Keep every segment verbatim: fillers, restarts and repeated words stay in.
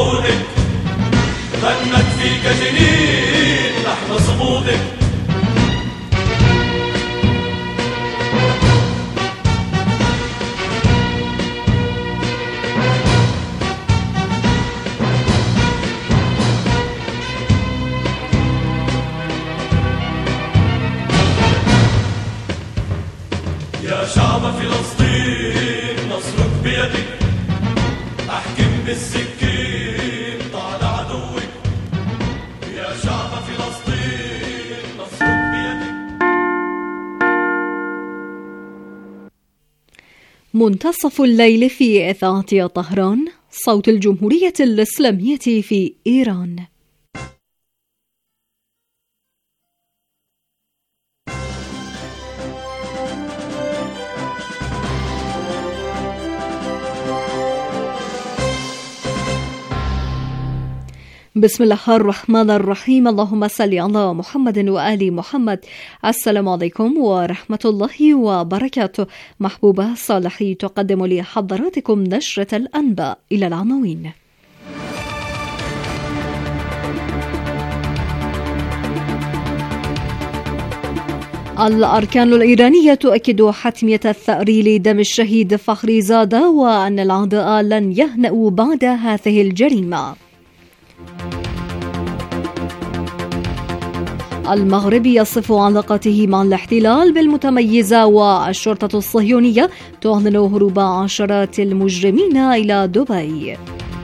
عودك، غنت فيك جنين لحن صمودك. يا شعب فلسطين نصرك بيدك، احكم بالسكين طال عدوك. يا شعب فلسطين نصرك بيدك. منتصف الليل في إذاعة طهران، صوت الجمهورية الإسلامية في إيران. بسم الله الرحمن الرحيم. اللهم صل على محمد وآل محمد. السلام عليكم ورحمة الله وبركاته. محبوبة صالحي تقدم لحضراتكم نشرة الأنباء. إلى العناوين. الأركان الإيرانية تؤكد حتمية الثأر لدم الشهيد فخري زادة، وأن الأعداء لن يهنأوا بعد هذه الجريمة. المغرب يصف علاقته مع الاحتلال بالمتميزة، والشرطة الصهيونية تعلن هروب عشرات المجرمين إلى دبي.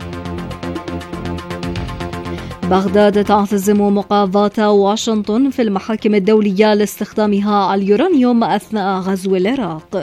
بغداد تعتزم مقاضاة واشنطن في المحاكم الدولية لاستخدامها اليورانيوم أثناء غزو العراق.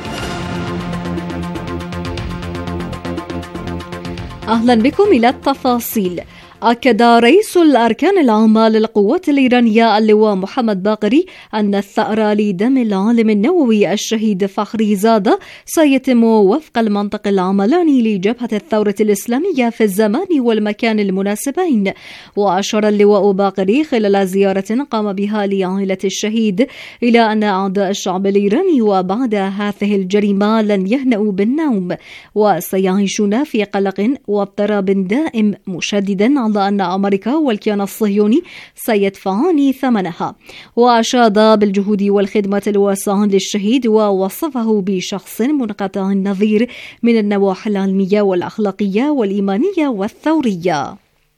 أهلا بكم إلى التفاصيل. أكد رئيس الأركان العامة للقوات الإيرانية اللواء محمد باقري أن الثأر لدم العالم النووي الشهيد فخري زادة سيتم وفق المنطق العملاني لجبهة الثورة الإسلامية في الزمان والمكان المناسبين. وأشار اللواء باقري خلال زيارة قام بها لعائلة الشهيد إلى أن أعداء الشعب الإيراني وبعد هذه الجريمة لن يهنأوا بالنوم، وسيعيشون في قلق واضطراب دائم، مشددا على أن أمريكا والكيان الصهيوني سيدفعان ثمنها. وأشاد بالجهود والخدمة الواسعة للشهيد، ووصفه بشخص منقطع النظير من النواحي العلمية والأخلاقية والإيمانية والثورية.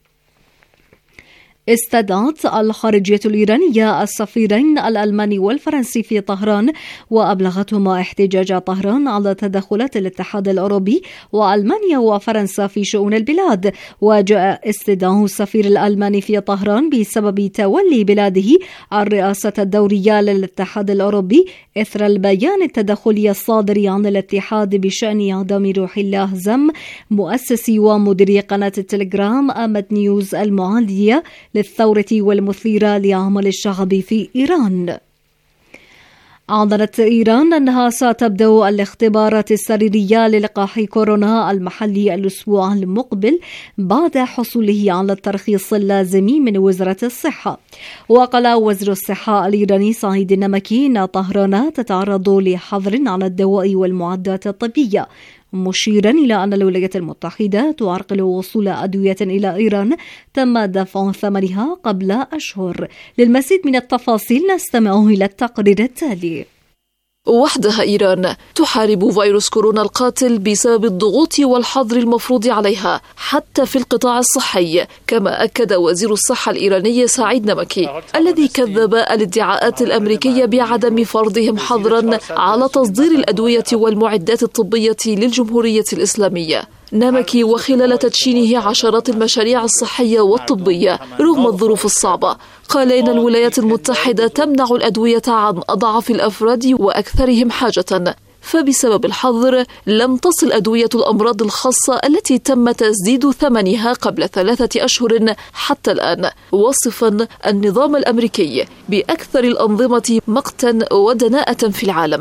استدعت الخارجية الإيرانية السفيرين الألماني والفرنسي في طهران، وأبلغتهما احتجاج طهران على تدخلات الاتحاد الأوروبي وألمانيا وفرنسا في شؤون البلاد. وجاء استدعاء السفير الألماني في طهران بسبب تولي بلاده الرئاسة الدورية للاتحاد الأوروبي إثر البيان التدخلي الصادر عن الاتحاد بشأن إعدام روح الله زم، مؤسسي ومدير قناة التليجرام أمد نيوز المعادية للثورة والمثيرة لعمل الشعب في إيران. أعلنت إيران أنها ستبدأ الاختبارات السريرية للقاح كورونا المحلي الأسبوع المقبل بعد حصوله على الترخيص اللازم من وزارة الصحة. وقال وزير الصحة الإيراني سعيد النمكي أن طهران تتعرض لحظر على الدواء والمعدات الطبية، مشيرا إلى أن الولايات المتحدة تعرقل وصول أدوية إلى إيران تم دفع ثمنها قبل أشهر. للمزيد من التفاصيل نستمع إلى التقرير التالي. وحدها إيران تحارب فيروس كورونا القاتل بسبب الضغوط والحظر المفروض عليها حتى في القطاع الصحي، كما أكد وزير الصحة الإيراني سعيد نمكي الذي كذب الادعاءات الأمريكية بعدم فرضهم حظرا على تصدير الأدوية والمعدات الطبية للجمهورية الإسلامية. نمكي وخلال تدشينه عشرات المشاريع الصحية والطبية رغم الظروف الصعبة قال إن الولايات المتحدة تمنع الأدوية عن أضعف الأفراد وأكثرهم حاجة، فبسبب الحظر لم تصل أدوية الأمراض الخاصة التي تم تسديد ثمنها قبل ثلاثة أشهر حتى الآن، وصفا النظام الأمريكي بأكثر الأنظمة مقتا ودناءة في العالم.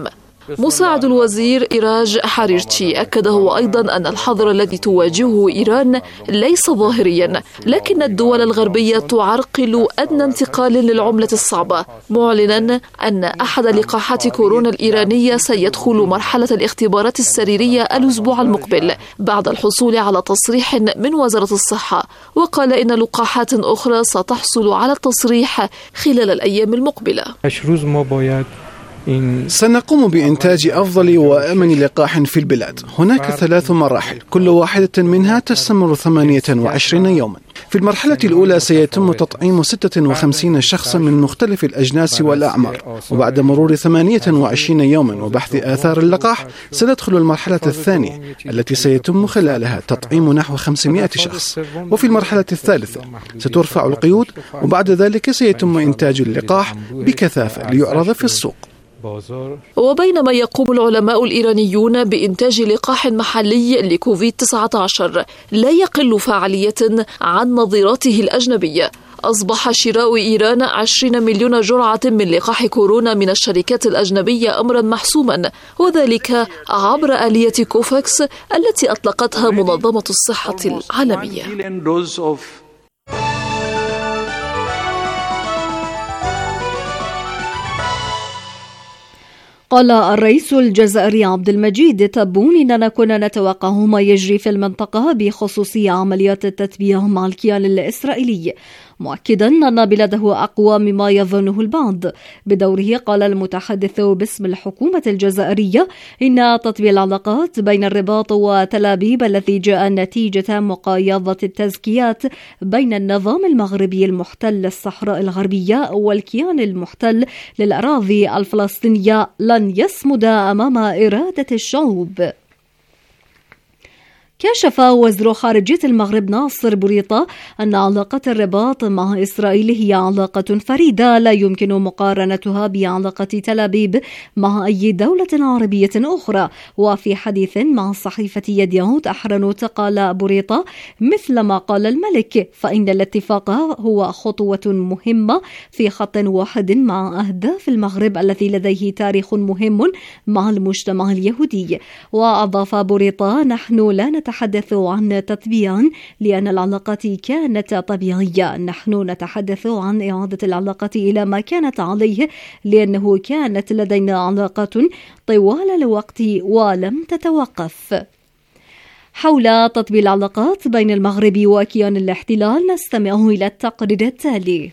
مساعد الوزير إيراج حاريرتشي أكد هو أيضا أن الحظر الذي تواجهه إيران ليس ظاهريا، لكن الدول الغربية تعرقل أدنى انتقال للعملة الصعبة، معلنا أن أحد لقاحات كورونا الإيرانية سيدخل مرحلة الاختبارات السريرية الأسبوع المقبل بعد الحصول على تصريح من وزارة الصحة، وقال إن لقاحات أخرى ستحصل على التصريح خلال الأيام المقبلة. سنقوم بإنتاج أفضل وأمن لقاح في البلاد. هناك ثلاث مراحل، كل واحدة منها تستمر ثمانية وعشرين يوما. في المرحلة الأولى سيتم تطعيم ستة وخمسين شخصا من مختلف الأجناس والأعمار، وبعد مرور ثمانية وعشرين يوما وبحث آثار اللقاح سندخل المرحلة الثانية التي سيتم خلالها تطعيم نحو خمسمائة شخص. وفي المرحلة الثالثة سترفع القيود، وبعد ذلك سيتم إنتاج اللقاح بكثافة ليعرض في السوق. وبينما يقوم العلماء الإيرانيون بإنتاج لقاح محلي لكوفيد تسعة عشر لا يقل فعالية عن نظيراته الأجنبية، أصبح شراء إيران عشرين مليون جرعة من لقاح كورونا من الشركات الأجنبية أمرا محسوما، وذلك عبر آلية كوفاكس التي أطلقتها منظمة الصحة العالمية. قال الرئيس الجزائري عبد المجيد تبون إننا كنا نتوقع ما يجري في المنطقة بخصوص عمليات التتبيع مع الكيان الإسرائيلي، مؤكدا أن بلاده أقوى مما يظنه البعض. بدوره قال المتحدث باسم الحكومة الجزائرية إن تطبيع العلاقات بين الرباط وتل أبيب الذي جاء نتيجة مقايضة التزكيات بين النظام المغربي المحتل الصحراء الغربية والكيان المحتل للأراضي الفلسطينية لن يصمد أمام إرادة الشعوب. كشف وزير خارجية المغرب ناصر بوريطة أن علاقة الرباط مع إسرائيل هي علاقة فريدة لا يمكن مقارنتها بعلاقة تل أبيب مع أي دولة عربية أخرى. وفي حديث مع صحيفة يديعوت أحرنوت قال بوريطة مثل ما قال الملك، فإن الاتفاق هو خطوة مهمة في خط واحد مع أهداف المغرب الذي لديه تاريخ مهم مع المجتمع اليهودي. وأضاف بوريطة نحن لا نتحدث عن تطبيع لأن العلاقات كانت طبيعية، نحن نتحدث عن إعادة العلاقات إلى ما كانت عليه لأنه كانت لدينا علاقات طوال الوقت ولم تتوقف. حول تطبيع العلاقات بين المغرب وكيان الاحتلال نستمع إلى التقرير التالي.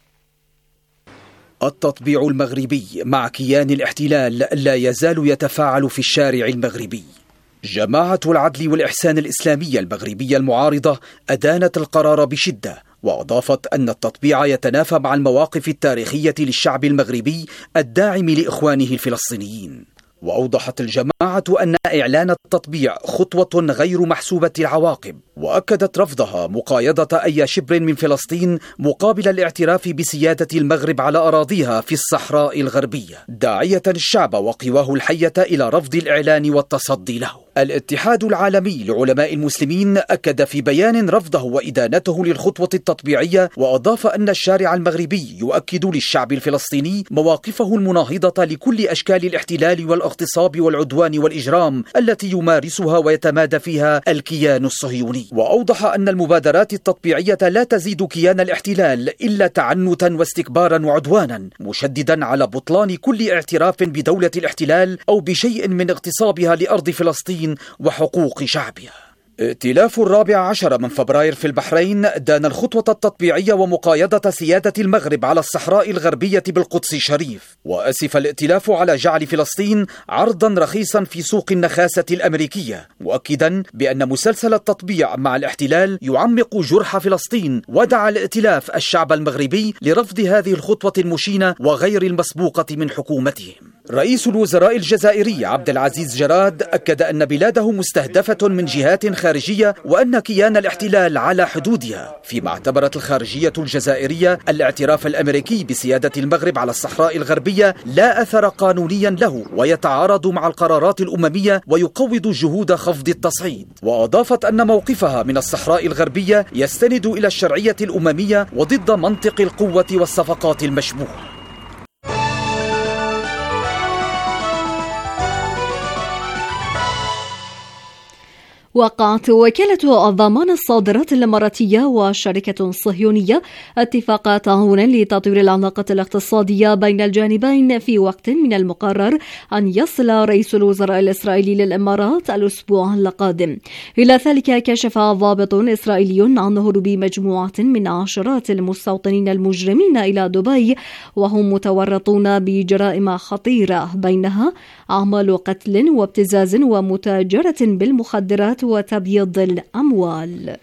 التطبيع المغربي مع كيان الاحتلال لا يزال يتفاعل في الشارع المغربي. جماعة العدل والإحسان الإسلامية المغربية المعارضة أدانت القرار بشدة، وأضافت أن التطبيع يتنافى مع المواقف التاريخية للشعب المغربي الداعم لإخوانه الفلسطينيين. وأوضحت الجماعة أن إعلان التطبيع خطوة غير محسوبة العواقب، وأكدت رفضها مقايضة أي شبر من فلسطين مقابل الاعتراف بسيادة المغرب على أراضيها في الصحراء الغربية، داعية الشعب وقواه الحية إلى رفض الإعلان والتصدي له. الاتحاد العالمي لعلماء المسلمين أكد في بيان رفضه وإدانته للخطوة التطبيعية، وأضاف أن الشارع المغربي يؤكد للشعب الفلسطيني مواقفه المناهضة لكل أشكال الاحتلال والاغتصاب والعدوان والإجرام التي يمارسها ويتمادى فيها الكيان الصهيوني. وأوضح أن المبادرات التطبيعية لا تزيد كيان الاحتلال إلا تعنتا واستكبارا وعدوانا، مشددا على بطلان كل اعتراف بدولة الاحتلال أو بشيء من اغتصابها لأرض فلسطين وحقوق شعبها. ائتلاف الرابع عشر من فبراير في البحرين دان الخطوة التطبيعية ومقايضة سيادة المغرب على الصحراء الغربية بالقدس الشريف، وأسف الائتلاف على جعل فلسطين عرضا رخيصا في سوق النخاسة الأمريكية، مؤكدا بأن مسلسل التطبيع مع الاحتلال يعمق جرح فلسطين. ودعا الائتلاف الشعب المغربي لرفض هذه الخطوة المشينة وغير المسبوقة من حكومتهم. رئيس الوزراء الجزائري عبد العزيز جراد أكد أن بلاده مستهدفة من جهات خارجية وأن كيان الاحتلال على حدودها، فيما اعتبرت الخارجية الجزائرية الاعتراف الأمريكي بسيادة المغرب على الصحراء الغربية لا أثر قانونيا له ويتعارض مع القرارات الأممية ويقوض جهود خفض التصعيد. وأضافت أن موقفها من الصحراء الغربية يستند إلى الشرعية الأممية وضد منطق القوة والصفقات المشبوهة. وقعت وكالة الضمان الصادرات الإماراتية وشركة صهيونية اتفاق تعاون لتطوير العلاقة الاقتصادية بين الجانبين في وقت من المقرر أن يصل رئيس الوزراء الإسرائيلي للإمارات الأسبوع القادم. إلى ذلك كشف ضابط إسرائيلي عن هروب مجموعة من عشرات المستوطنين المجرمين إلى دبي وهم متورطون بجرائم خطيرة بينها أعمال قتل وابتزاز ومتاجرة بالمخدرات وتبييض الأموال.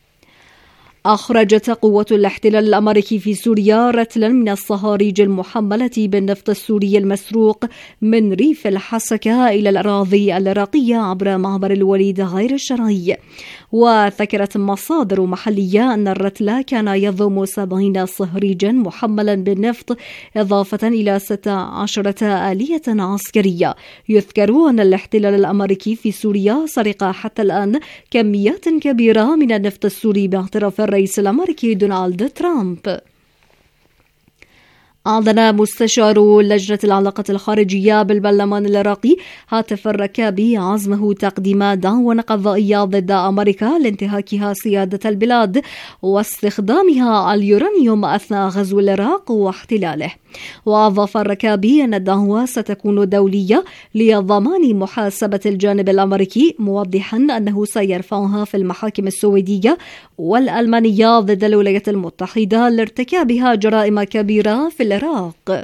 أخرجت قوة الاحتلال الأمريكي في سوريا رتلا من الصهاريج المحملة بالنفط السوري المسروق من ريف الحسكة إلى الأراضي العراقية عبر معبر الوليد غير الشرعي. وذكرت مصادر محلية أن الرتل كان يضم سبعين صهريجا محملا بالنفط إضافة إلى ستة عشرة آلية عسكرية. يذكر أن الاحتلال الأمريكي في سوريا سرق حتى الآن كميات كبيرة من النفط السوري باعتراف الرئيس الأمريكي دونالد ترامب. أعلن مستشار لجنة العلاقات الخارجية بالبرلمان العراقي هاتف الركابي عزمه تقديم دعوى قضائية ضد أمريكا لانتهاكها سيادة البلاد واستخدامها اليورانيوم أثناء غزو العراق واحتلاله. وأضاف الركابي أن الدعوى ستكون دولية لضمان محاسبة الجانب الأمريكي، موضحا أنه سيرفعها في المحاكم السويدية والألمانية ضد الولايات المتحدة لارتكابها جرائم كبيرة في العراق.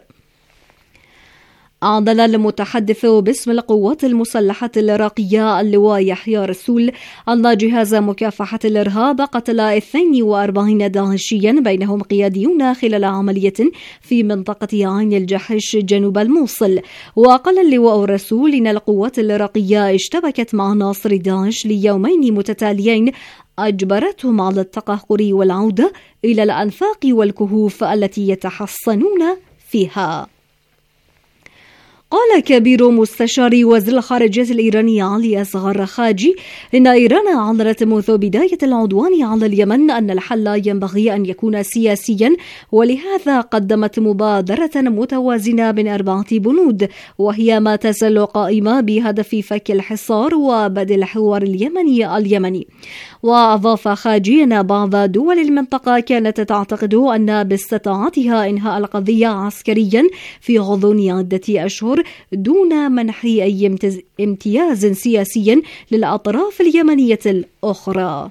أعلن المتحدث باسم القوات المسلحة العراقية اللواء يحيى رسول أن جهاز مكافحة الإرهاب قتل اثنين وأربعين داعشيا بينهم قياديون خلال عملية في منطقة عين الجحش جنوب الموصل. وقال اللواء رسول إن القوات العراقية اشتبكت مع عناصر داعش ليومين متتاليين أجبرتهم على التقهقر والعودة إلى الأنفاق والكهوف التي يتحصنون فيها. قال كبير مستشار وزير الخارجية الإيراني علي أصغر خاجي إن إيران أعلنت منذ بداية العدوان على اليمن أن الحل ينبغي أن يكون سياسيا، ولهذا قدمت مبادرة متوازنة من أربعة بنود، وهي ما تزال قائمة بهدف فك الحصار وبدء الحوار اليمني اليمني. وأضاف خاجي أن بعض دول المنطقة كانت تعتقد أن باستطاعتها إنهاء القضية عسكريا في غضون عدة أشهر دون منح أي امتياز سياسي للأطراف اليمنية الأخرى.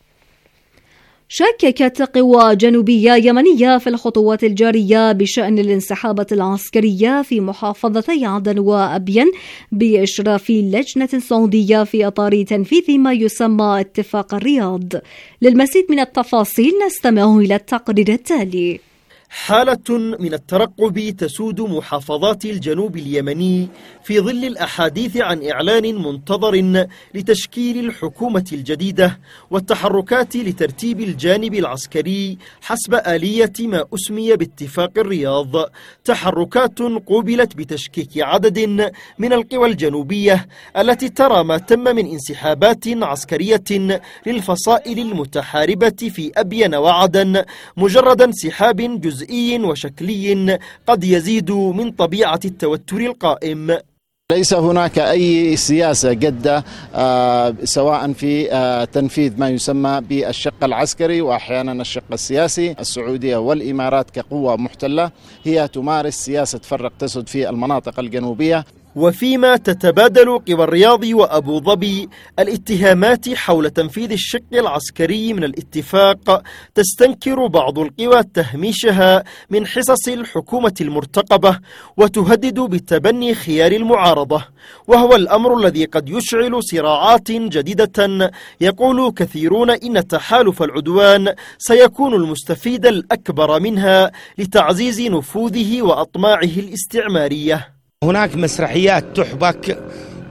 شككت قوى جنوبية يمنية في الخطوات الجارية بشأن الانسحابات العسكرية في محافظتي عدن وأبين بإشراف لجنة سعودية في إطار تنفيذ ما يسمى اتفاق الرياض. للمزيد من التفاصيل نستمع إلى التقرير التالي. حالة من الترقب تسود محافظات الجنوب اليمني في ظل الأحاديث عن إعلان منتظر لتشكيل الحكومة الجديدة والتحركات لترتيب الجانب العسكري حسب آلية ما أسمي باتفاق الرياض. تحركات قوبلت بتشكيك عدد من القوى الجنوبية التي ترى ما تم من انسحابات عسكرية للفصائل المتحاربة في أبين وعدن مجرد انسحاب جزئي وشكلي قد يزيد من طبيعة التوتر القائم. ليس هناك أي سياسة جادة سواء في تنفيذ ما يسمى بالشق العسكري وأحيانا الشق السياسي. السعودية والإمارات كقوة محتلة هي تمارس سياسة فرق تسد في المناطق الجنوبية. وفيما تتبادل قوى الرياض وأبو ظبي الاتهامات حول تنفيذ الشق العسكري من الاتفاق، تستنكر بعض القوى تهميشها من حصص الحكومة المرتقبة وتهدد بتبني خيار المعارضة، وهو الأمر الذي قد يشعل صراعات جديدة. يقول كثيرون إن تحالف العدوان سيكون المستفيد الأكبر منها لتعزيز نفوذه وأطماعه الاستعمارية. هناك مسرحيات تحبك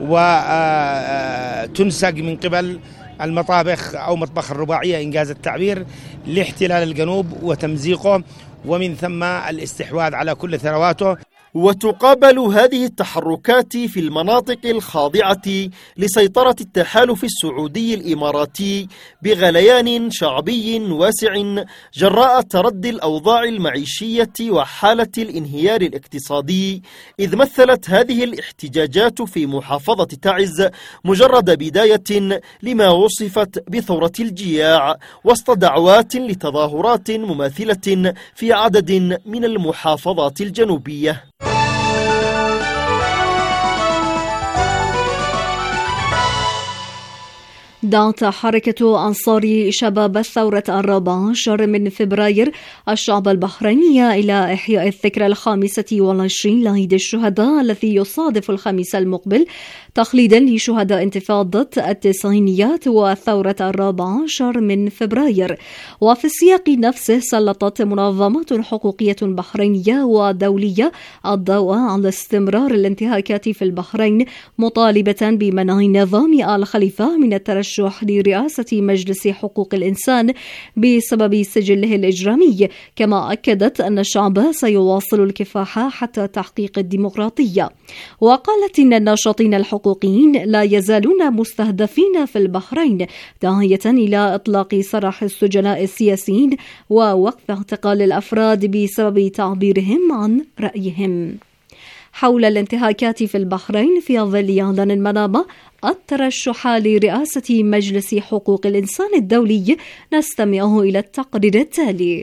وتنسق من قبل المطابخ أو مطبخ الرباعية إنجاز التعبير لاحتلال الجنوب وتمزيقه ومن ثم الاستحواذ على كل ثرواته. وتقابل هذه التحركات في المناطق الخاضعة لسيطرة التحالف السعودي الإماراتي بغليان شعبي واسع جراء تردي الأوضاع المعيشية وحالة الانهيار الاقتصادي، إذ مثلت هذه الاحتجاجات في محافظة تعز مجرد بداية لما وصفت بثورة الجياع وسط دعوات لتظاهرات مماثلة في عدد من المحافظات الجنوبية. دعت حركة أنصار شباب الثورة الرابع عشر من فبراير الشعب البحريني إلى إحياء الذكرى الخامسة والعشرين لعيد الشهداء الذي يصادف الخميس المقبل، تخليدا لشهداء انتفاضة التسعينيات والثورة الرابع عشر من فبراير. وفي السياق نفسه سلطت منظمات حقوقية بحرينية ودولية الضوء على استمرار الانتهاكات في البحرين، مطالبة بمنع نظام آل خليفة من الترشح لرئاسة مجلس حقوق الإنسان بسبب سجله الإجرامي، كما أكدت أن الشعب سيواصل الكفاح حتى تحقيق الديمقراطية. وقالت إن الناشطين الحقوقيين لا يزالون مستهدفين في البحرين، داعية إلى إطلاق سراح السجناء السياسيين ووقف اعتقال الأفراد بسبب تعبيرهم عن رأيهم. حول الانتهاكات في البحرين في ظل إعلان المنامة الترشح لرئاسة مجلس حقوق الإنسان الدولي، نستمع إلى التقرير التالي.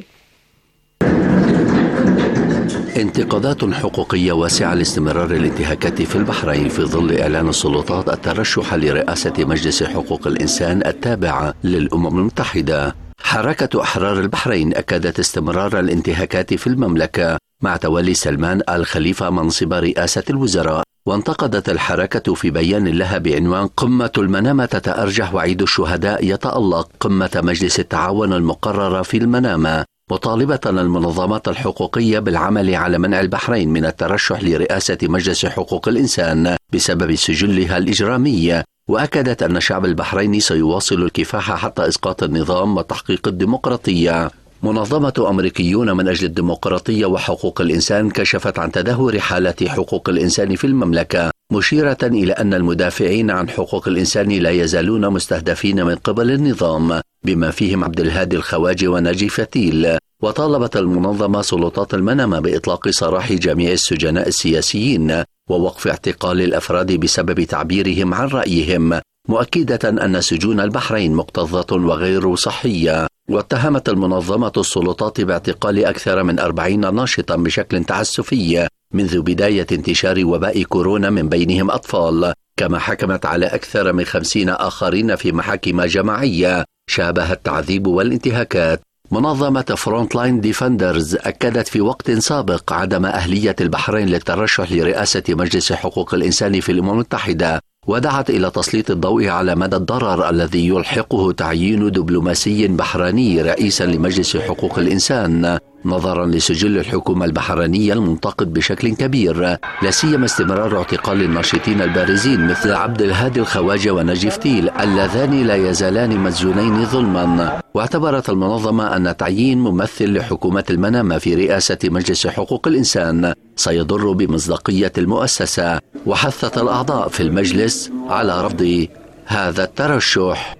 انتقادات حقوقية واسعة لاستمرار الانتهاكات في البحرين في ظل إعلان السلطات الترشح لرئاسة مجلس حقوق الإنسان التابع للأمم المتحدة. حركة أحرار البحرين أكدت استمرار الانتهاكات في المملكة مع تولي سلمان آل خليفة منصب رئاسة الوزراء، وانتقدت الحركة في بيان لها بعنوان قمة المنامة تتأرجح وعيد الشهداء يتألق قمة مجلس التعاون المقررة في المنامة، مطالبة المنظمات الحقوقية بالعمل على منع البحرين من الترشح لرئاسة مجلس حقوق الإنسان بسبب سجلها الإجرامي. وأكدت أن الشعب البحريني سيواصل الكفاح حتى إسقاط النظام وتحقيق الديمقراطية. منظمة أمريكيون من أجل الديمقراطية وحقوق الإنسان كشفت عن تدهور حالة حقوق الإنسان في المملكة، مشيرة إلى أن المدافعين عن حقوق الإنسان لا يزالون مستهدفين من قبل النظام، بما فيهم عبد الهادي الخواجي وناجي فتيل. وطالبت المنظمة سلطات المنامة بإطلاق سراح جميع السجناء السياسيين ووقف اعتقال الأفراد بسبب تعبيرهم عن رأيهم، مؤكدة أن سجون البحرين مكتظة وغير صحية. واتهمت المنظمة السلطات باعتقال أكثر من أربعين ناشطا بشكل تعسفي منذ بداية انتشار وباء كورونا، من بينهم أطفال، كما حكمت على أكثر من خمسين آخرين في محاكم جماعية شابه التعذيب والانتهاكات. منظمة فرونت لاين ديفندرز أكدت في وقت سابق عدم أهلية البحرين للترشح لرئاسة مجلس حقوق الإنسان في الأمم المتحدة، ودعت إلى تسليط الضوء على مدى الضرر الذي يلحقه تعيين دبلوماسي بحريني رئيسا لمجلس حقوق الإنسان، نظرا لسجل الحكومة البحرينية المنتقد بشكل كبير، لا سيما استمرار اعتقال الناشطين البارزين مثل عبد الهادي الخواجي وناجي فتيل اللذان لا يزالان مسجونين ظلما. واعتبرت المنظمة أن تعيين ممثل لحكومة المنامة في رئاسة مجلس حقوق الإنسان سيضر بمصداقية المؤسسة، وحثت الأعضاء في المجلس على رفض هذا الترشح.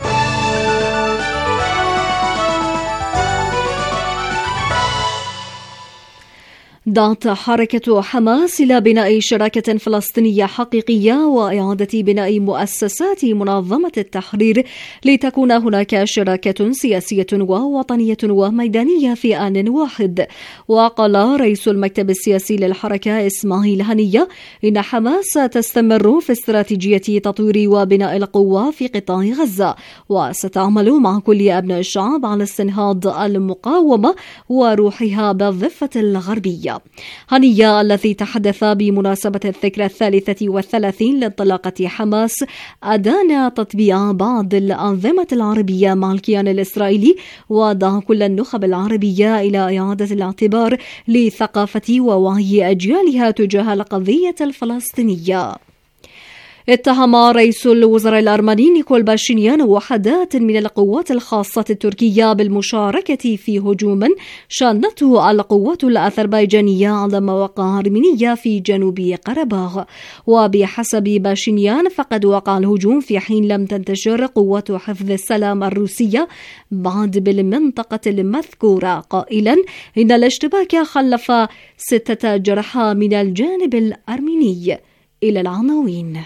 دعت حركة حماس إلى بناء شراكة فلسطينية حقيقية وإعادة بناء مؤسسات منظمة التحرير لتكون هناك شراكة سياسية ووطنية وميدانية في آن واحد. وقال رئيس المكتب السياسي للحركة إسماعيل هنية إن حماس تستمر في استراتيجية تطوير وبناء القوة في قطاع غزة، وستعمل مع كل أبناء الشعب على استنهاض المقاومة وروحها بالضفة الغربية. هنية الذي تحدث بمناسبة الذكرى الثالثة والثلاثين لانطلاقة حماس أدان تطبيع بعض الأنظمة العربية مع الكيان الإسرائيلي، ودعا كل النخب العربية إلى إعادة الاعتبار لثقافة ووعي أجيالها تجاه القضية الفلسطينية. اتهم رئيس الوزراء الأرمني نيكول باشينيان وحدات من القوات الخاصة التركية بالمشاركة في هجوم شنته القوات الأذربيجانية على مواقع أرمينية في جنوب قرباغ. وبحسب باشينيان فقد وقع الهجوم في حين لم تنتشر قوات حفظ السلام الروسية بعد بالمنطقة المذكورة، قائلا إن الاشتباك خلف ستة جرحى من الجانب الأرميني. إلى العناوين.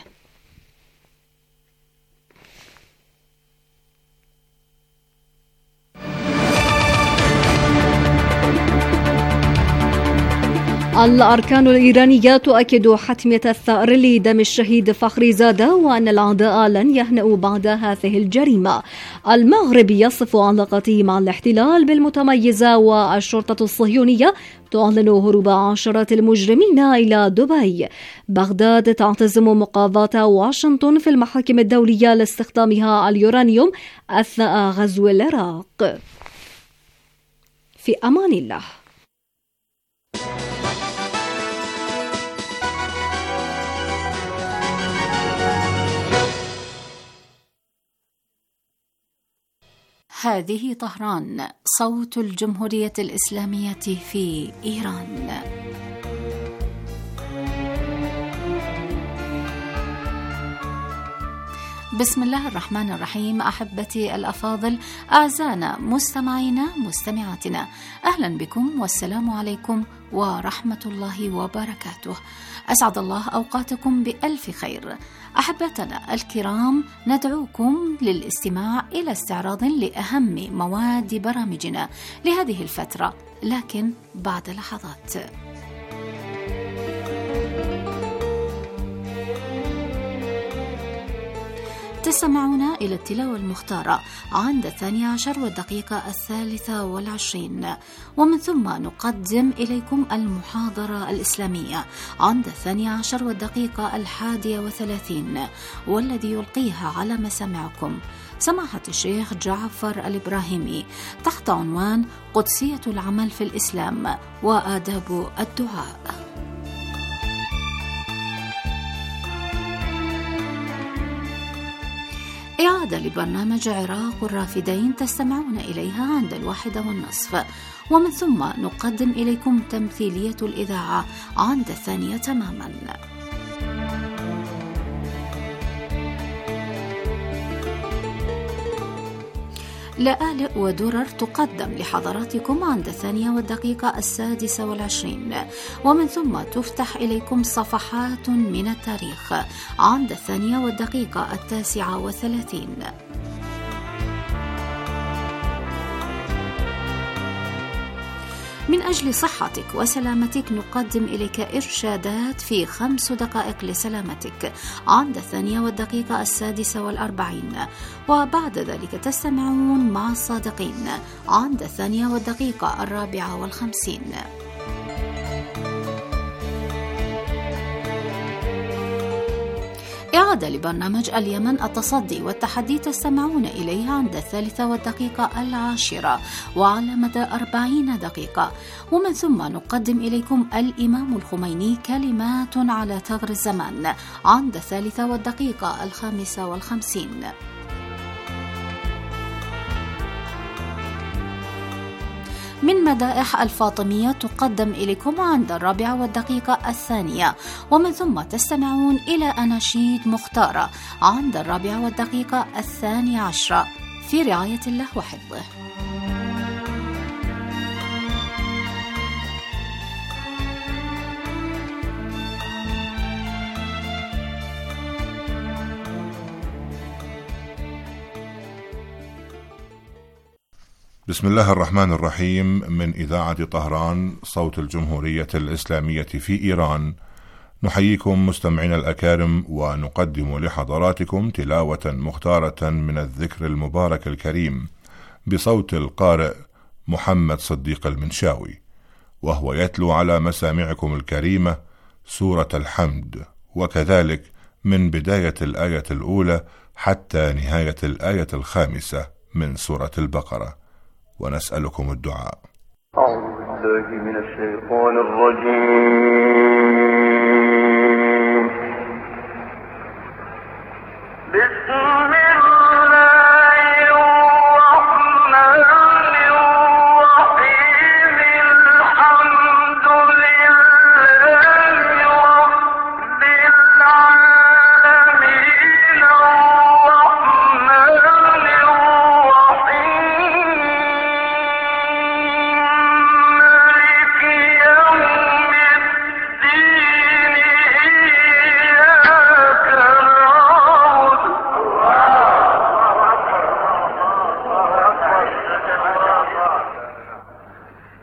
الأركان الإيرانية تؤكد حتمية الثأر لدم الشهيد فخري زادة وأن الأعداء لن يهنئوا بعد هذه الجريمة. المغرب يصف علاقته مع الاحتلال بالمتميزة، والشرطة الصهيونية تعلن هروب عشرات المجرمين إلى دبي. بغداد تعتزم مقاضاة واشنطن في المحاكم الدولية لاستخدامها اليورانيوم أثناء غزو العراق. في أمان الله. هذه طهران، صوت الجمهورية الإسلامية في إيران. بسم الله الرحمن الرحيم. أحبتي الأفاضل، أعزائنا مستمعينا مستمعاتنا، أهلا بكم والسلام عليكم ورحمة الله وبركاته. أسعد الله أوقاتكم بألف خير. أحبتنا الكرام، ندعوكم للاستماع إلى استعراض لأهم مواد برامجنا لهذه الفترة، لكن بعد لحظات. تستمعون إلى التلاوة المختارة عند الثانية عشر والدقيقة الثالثة والعشرين، ومن ثم نقدم إليكم المحاضرة الإسلامية عند الثانية عشر والدقيقة الحادية وثلاثين، والذي يلقيها على مسامعكم سماحة الشيخ جعفر الإبراهيمي تحت عنوان قدسية العمل في الإسلام وآداب الدعاء. إعادة لبرنامج عراق الرافدين تستمعون إليها عند الواحدة والنصف، ومن ثم نقدم إليكم تمثيلية الإذاعة عند الثانية تماما. لآلئ ودرر تقدم لحضراتكم عند الثانية والدقيقة السادسة والعشرين، ومن ثم تفتح إليكم صفحات من التاريخ عند الثانية والدقيقة التاسعة والثلاثين. من أجل صحتك وسلامتك نقدم إليك إرشادات في خمس دقائق لسلامتك عند الثانية والدقيقة السادسة والأربعين، وبعد ذلك تستمعون مع الصادقين عند الثانية والدقيقة الرابعة والخمسين. إعادة لبرنامج اليمن التصدي والتحدي تستمعون إليها عند الثالثة والدقيقة العاشرة وعلى مدى أربعين دقيقة، ومن ثم نقدم إليكم الإمام الخميني كلمات على ثغر الزمان عند الثالثة والدقيقة الخامسة والخمسين. من مدائح الفاطمية تقدم إليكم عند الرابعة والدقيقة الثانية، ومن ثم تستمعون إلى أناشيد مختارة عند الرابعة والدقيقة الثانية عشرة في رعاية الله وحفظه. بسم الله الرحمن الرحيم. من إذاعة طهران صوت الجمهورية الإسلامية في إيران، نحييكم مستمعين الأكارم ونقدم لحضراتكم تلاوة مختارة من الذكر المبارك الكريم بصوت القارئ محمد صديق المنشاوي، وهو يتلو على مسامعكم الكريمة سورة الحمد، وكذلك من بداية الآية الأولى حتى نهاية الآية الخامسة من سورة البقرة، ونسألكم الدعاء. أعوذ بالله من الشيطان الرجيم.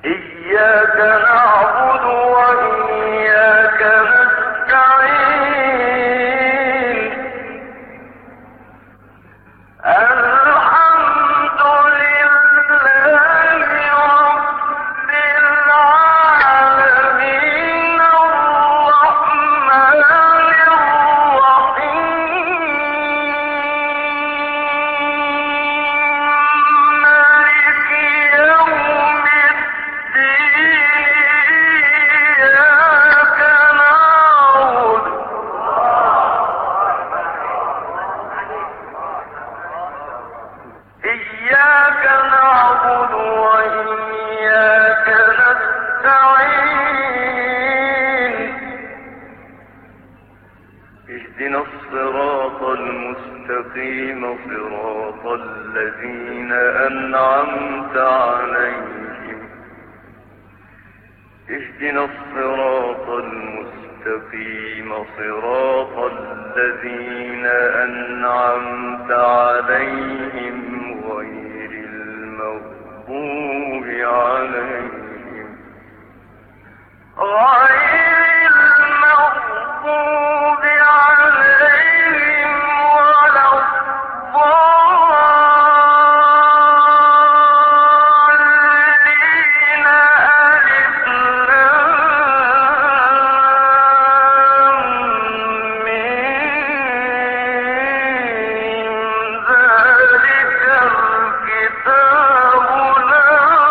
إياك نعبد وإياك نستعين الحمد لله رب العالمين الرحمن الرحيم مالك يوم الدين إياك نعبد إياك نعبد وإياك نستعين اهدنا الصراط المستقيم صراط الذين أنعمت عليهم اهدنا الصراط المستقيم صراط الذين أنعمت عليهم غير المغضوب عليهم غير المغضوب عليهم ولا الضالين ألف لام ميم ذلك الكتاب لا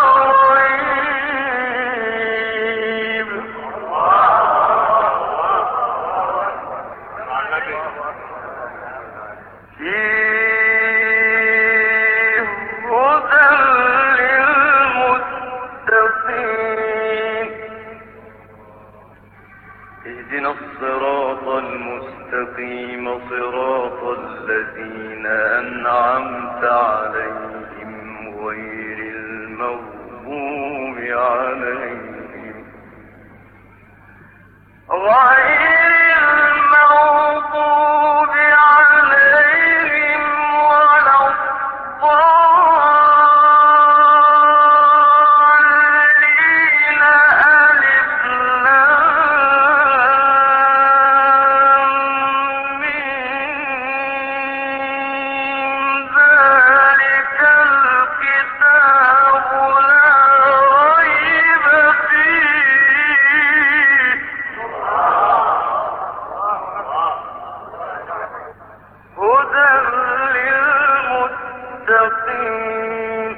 ريب فيه هدى للمتقين اهدنا الصراط المستقيم صراط الذين أنعمت عليهم غير المغضوب عليهم غير المغضوب عليهم ولا الضالين ألف لام ميم ذلك الكتاب لا ريب فيه هدى للمتقين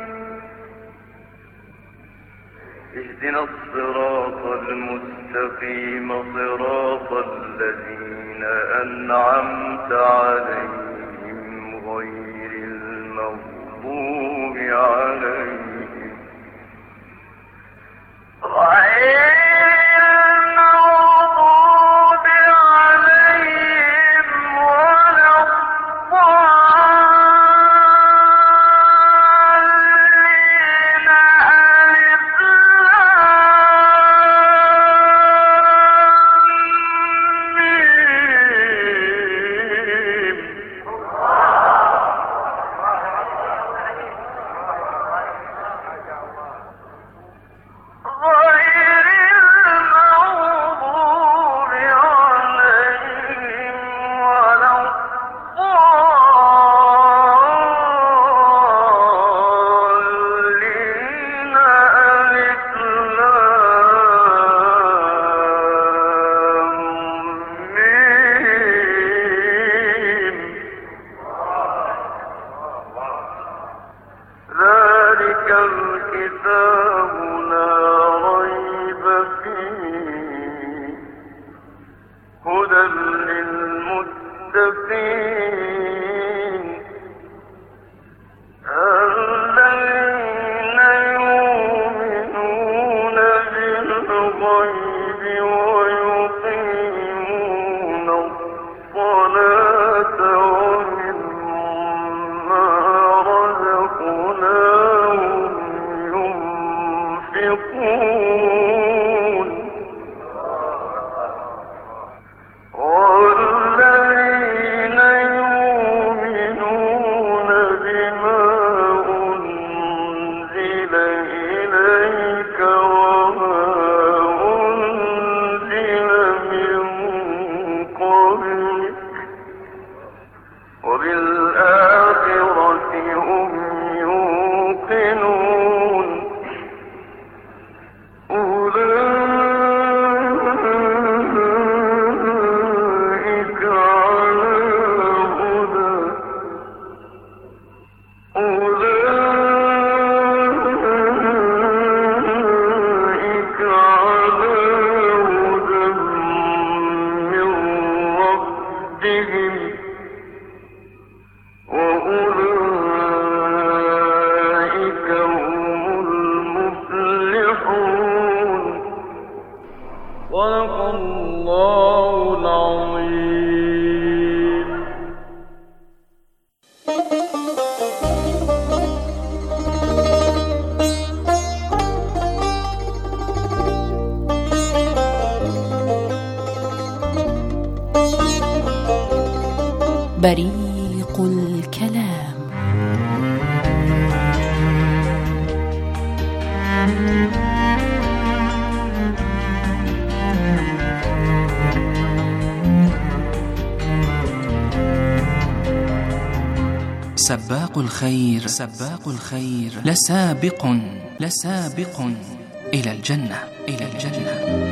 اهدنا الصراط المستقيم صراط الذين أنعمت عليهم غير المغضوب عليهم غير المغضوب عليهم ولا الضالين ألف لام ميم غير المغضوب عليهم ولا الضالين ألف لام ميم ذلك الكتاب لا ريب فيه هدى للمتقين الذين يؤمنون بالغيب ويقيمون الصلاة ومما رزقناهم ينفقون يعملون صدق الله العظيم. بريق الكلام. سباق الخير سباق الخير لسابق لسابق إلى الجنة إلى الجنة.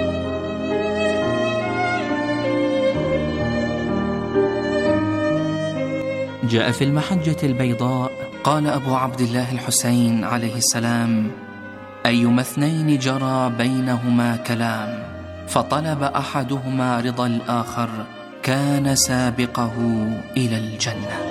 جاء في المحجة البيضاء قال أبو عبد الله الحسين عليه السلام: أيما اثنين جرى بينهما كلام فطلب أحدهما رضا الآخر كان سابقه إلى الجنة.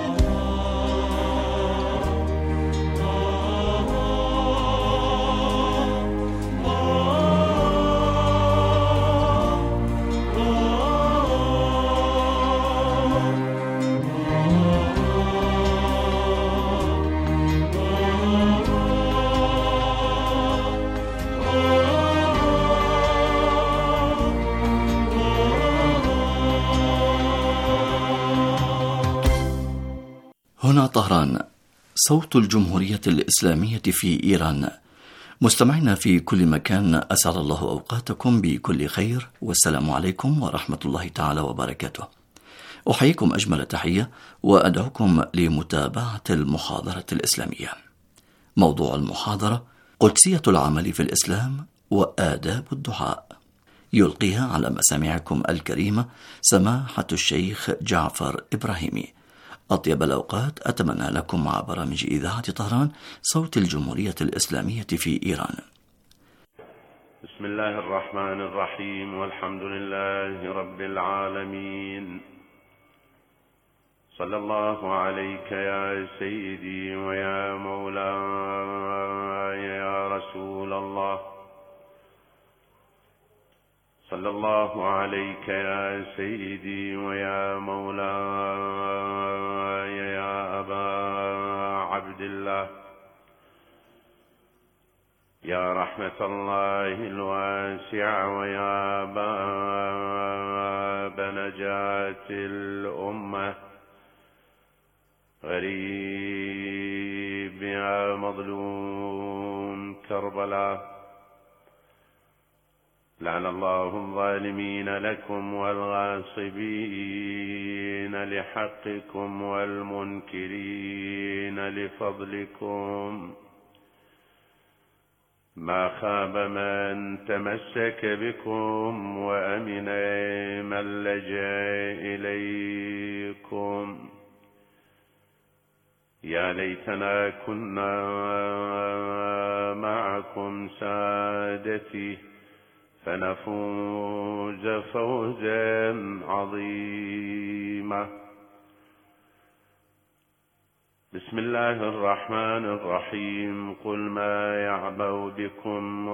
هنا طهران، صوت الجمهورية الإسلامية في إيران. مستمعينا في كل مكان، أسعد الله أوقاتكم بكل خير، والسلام عليكم ورحمة الله تعالى وبركاته. أحييكم أجمل تحية وأدعوكم لمتابعة المحاضرة الإسلامية. موضوع المحاضرة: قدسية العمل في الإسلام وآداب الدعاء. يلقيها على مسامعكم الكريمة سماحة الشيخ جعفر إبراهيمي. أطيب الأوقات أتمنى لكم مع برامج إذاعة طهران صوت الجمهورية الإسلامية في إيران. بسم الله الرحمن الرحيم، والحمد لله رب العالمين. صلى الله عليك يا سيدي ويا مولاي يا رسول الله. صلى الله عليك يا سيدي ويا مولاي يا أبا عبد الله. يا رحمة الله الواسعة ويا باب نجاة الأمة. غريب يا مظلوم كربلاء. لعن الله الظالمين لكم والغاصبين لحقكم والمنكرين لفضلكم. ما خاب من تمسك بكم وأمن من لجأ إليكم. يا ليتنا كنا معكم سادتي فنفوز فوزا عظيما. بسم الله الرحمن الرحيم. قل ما يعبأ بكم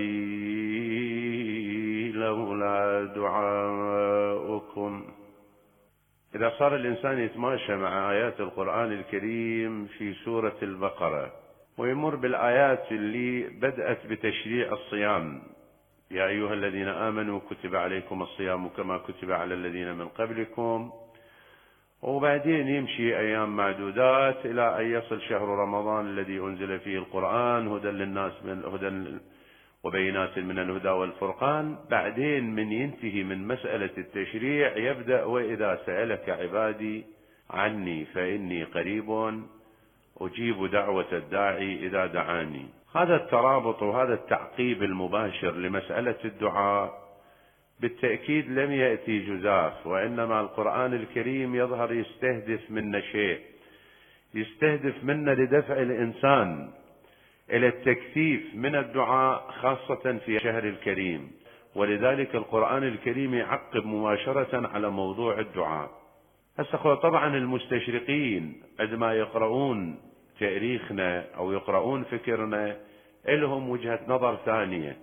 ربي لولا دعاؤكم. إذا صار الإنسان يتماشى مع آيات القرآن الكريم في سورة البقرة ويمر بالآيات اللي بدأت بتشريع الصيام: يا أيها الذين آمنوا كتب عليكم الصيام كما كتب على الذين من قبلكم، وبعدين يمشي أيام معدودات إلى أن يصل شهر رمضان الذي أنزل فيه القرآن هدى للناس من هدى وبينات من الهدى والفرقان. بعدين من ينتهي من مسألة التشريع يبدأ: وإذا سألك عبادي عني فإني قريب أجيب دعوة الداعي إذا دعاني. هذا الترابط وهذا التعقيب المباشر لمسألة الدعاء بالتأكيد لم يأتي جزاف، وإنما القرآن الكريم يظهر يستهدف منا شيء، يستهدف منا لدفع الإنسان إلى التكثيف من الدعاء خاصة في شهر الكريم. ولذلك القرآن الكريم يعقب مباشرة على موضوع الدعاء. هسه طبعا المستشرقين عندما يقرؤون تاريخنا أو يقرؤون فكرنا لهم وجهة نظر ثانية.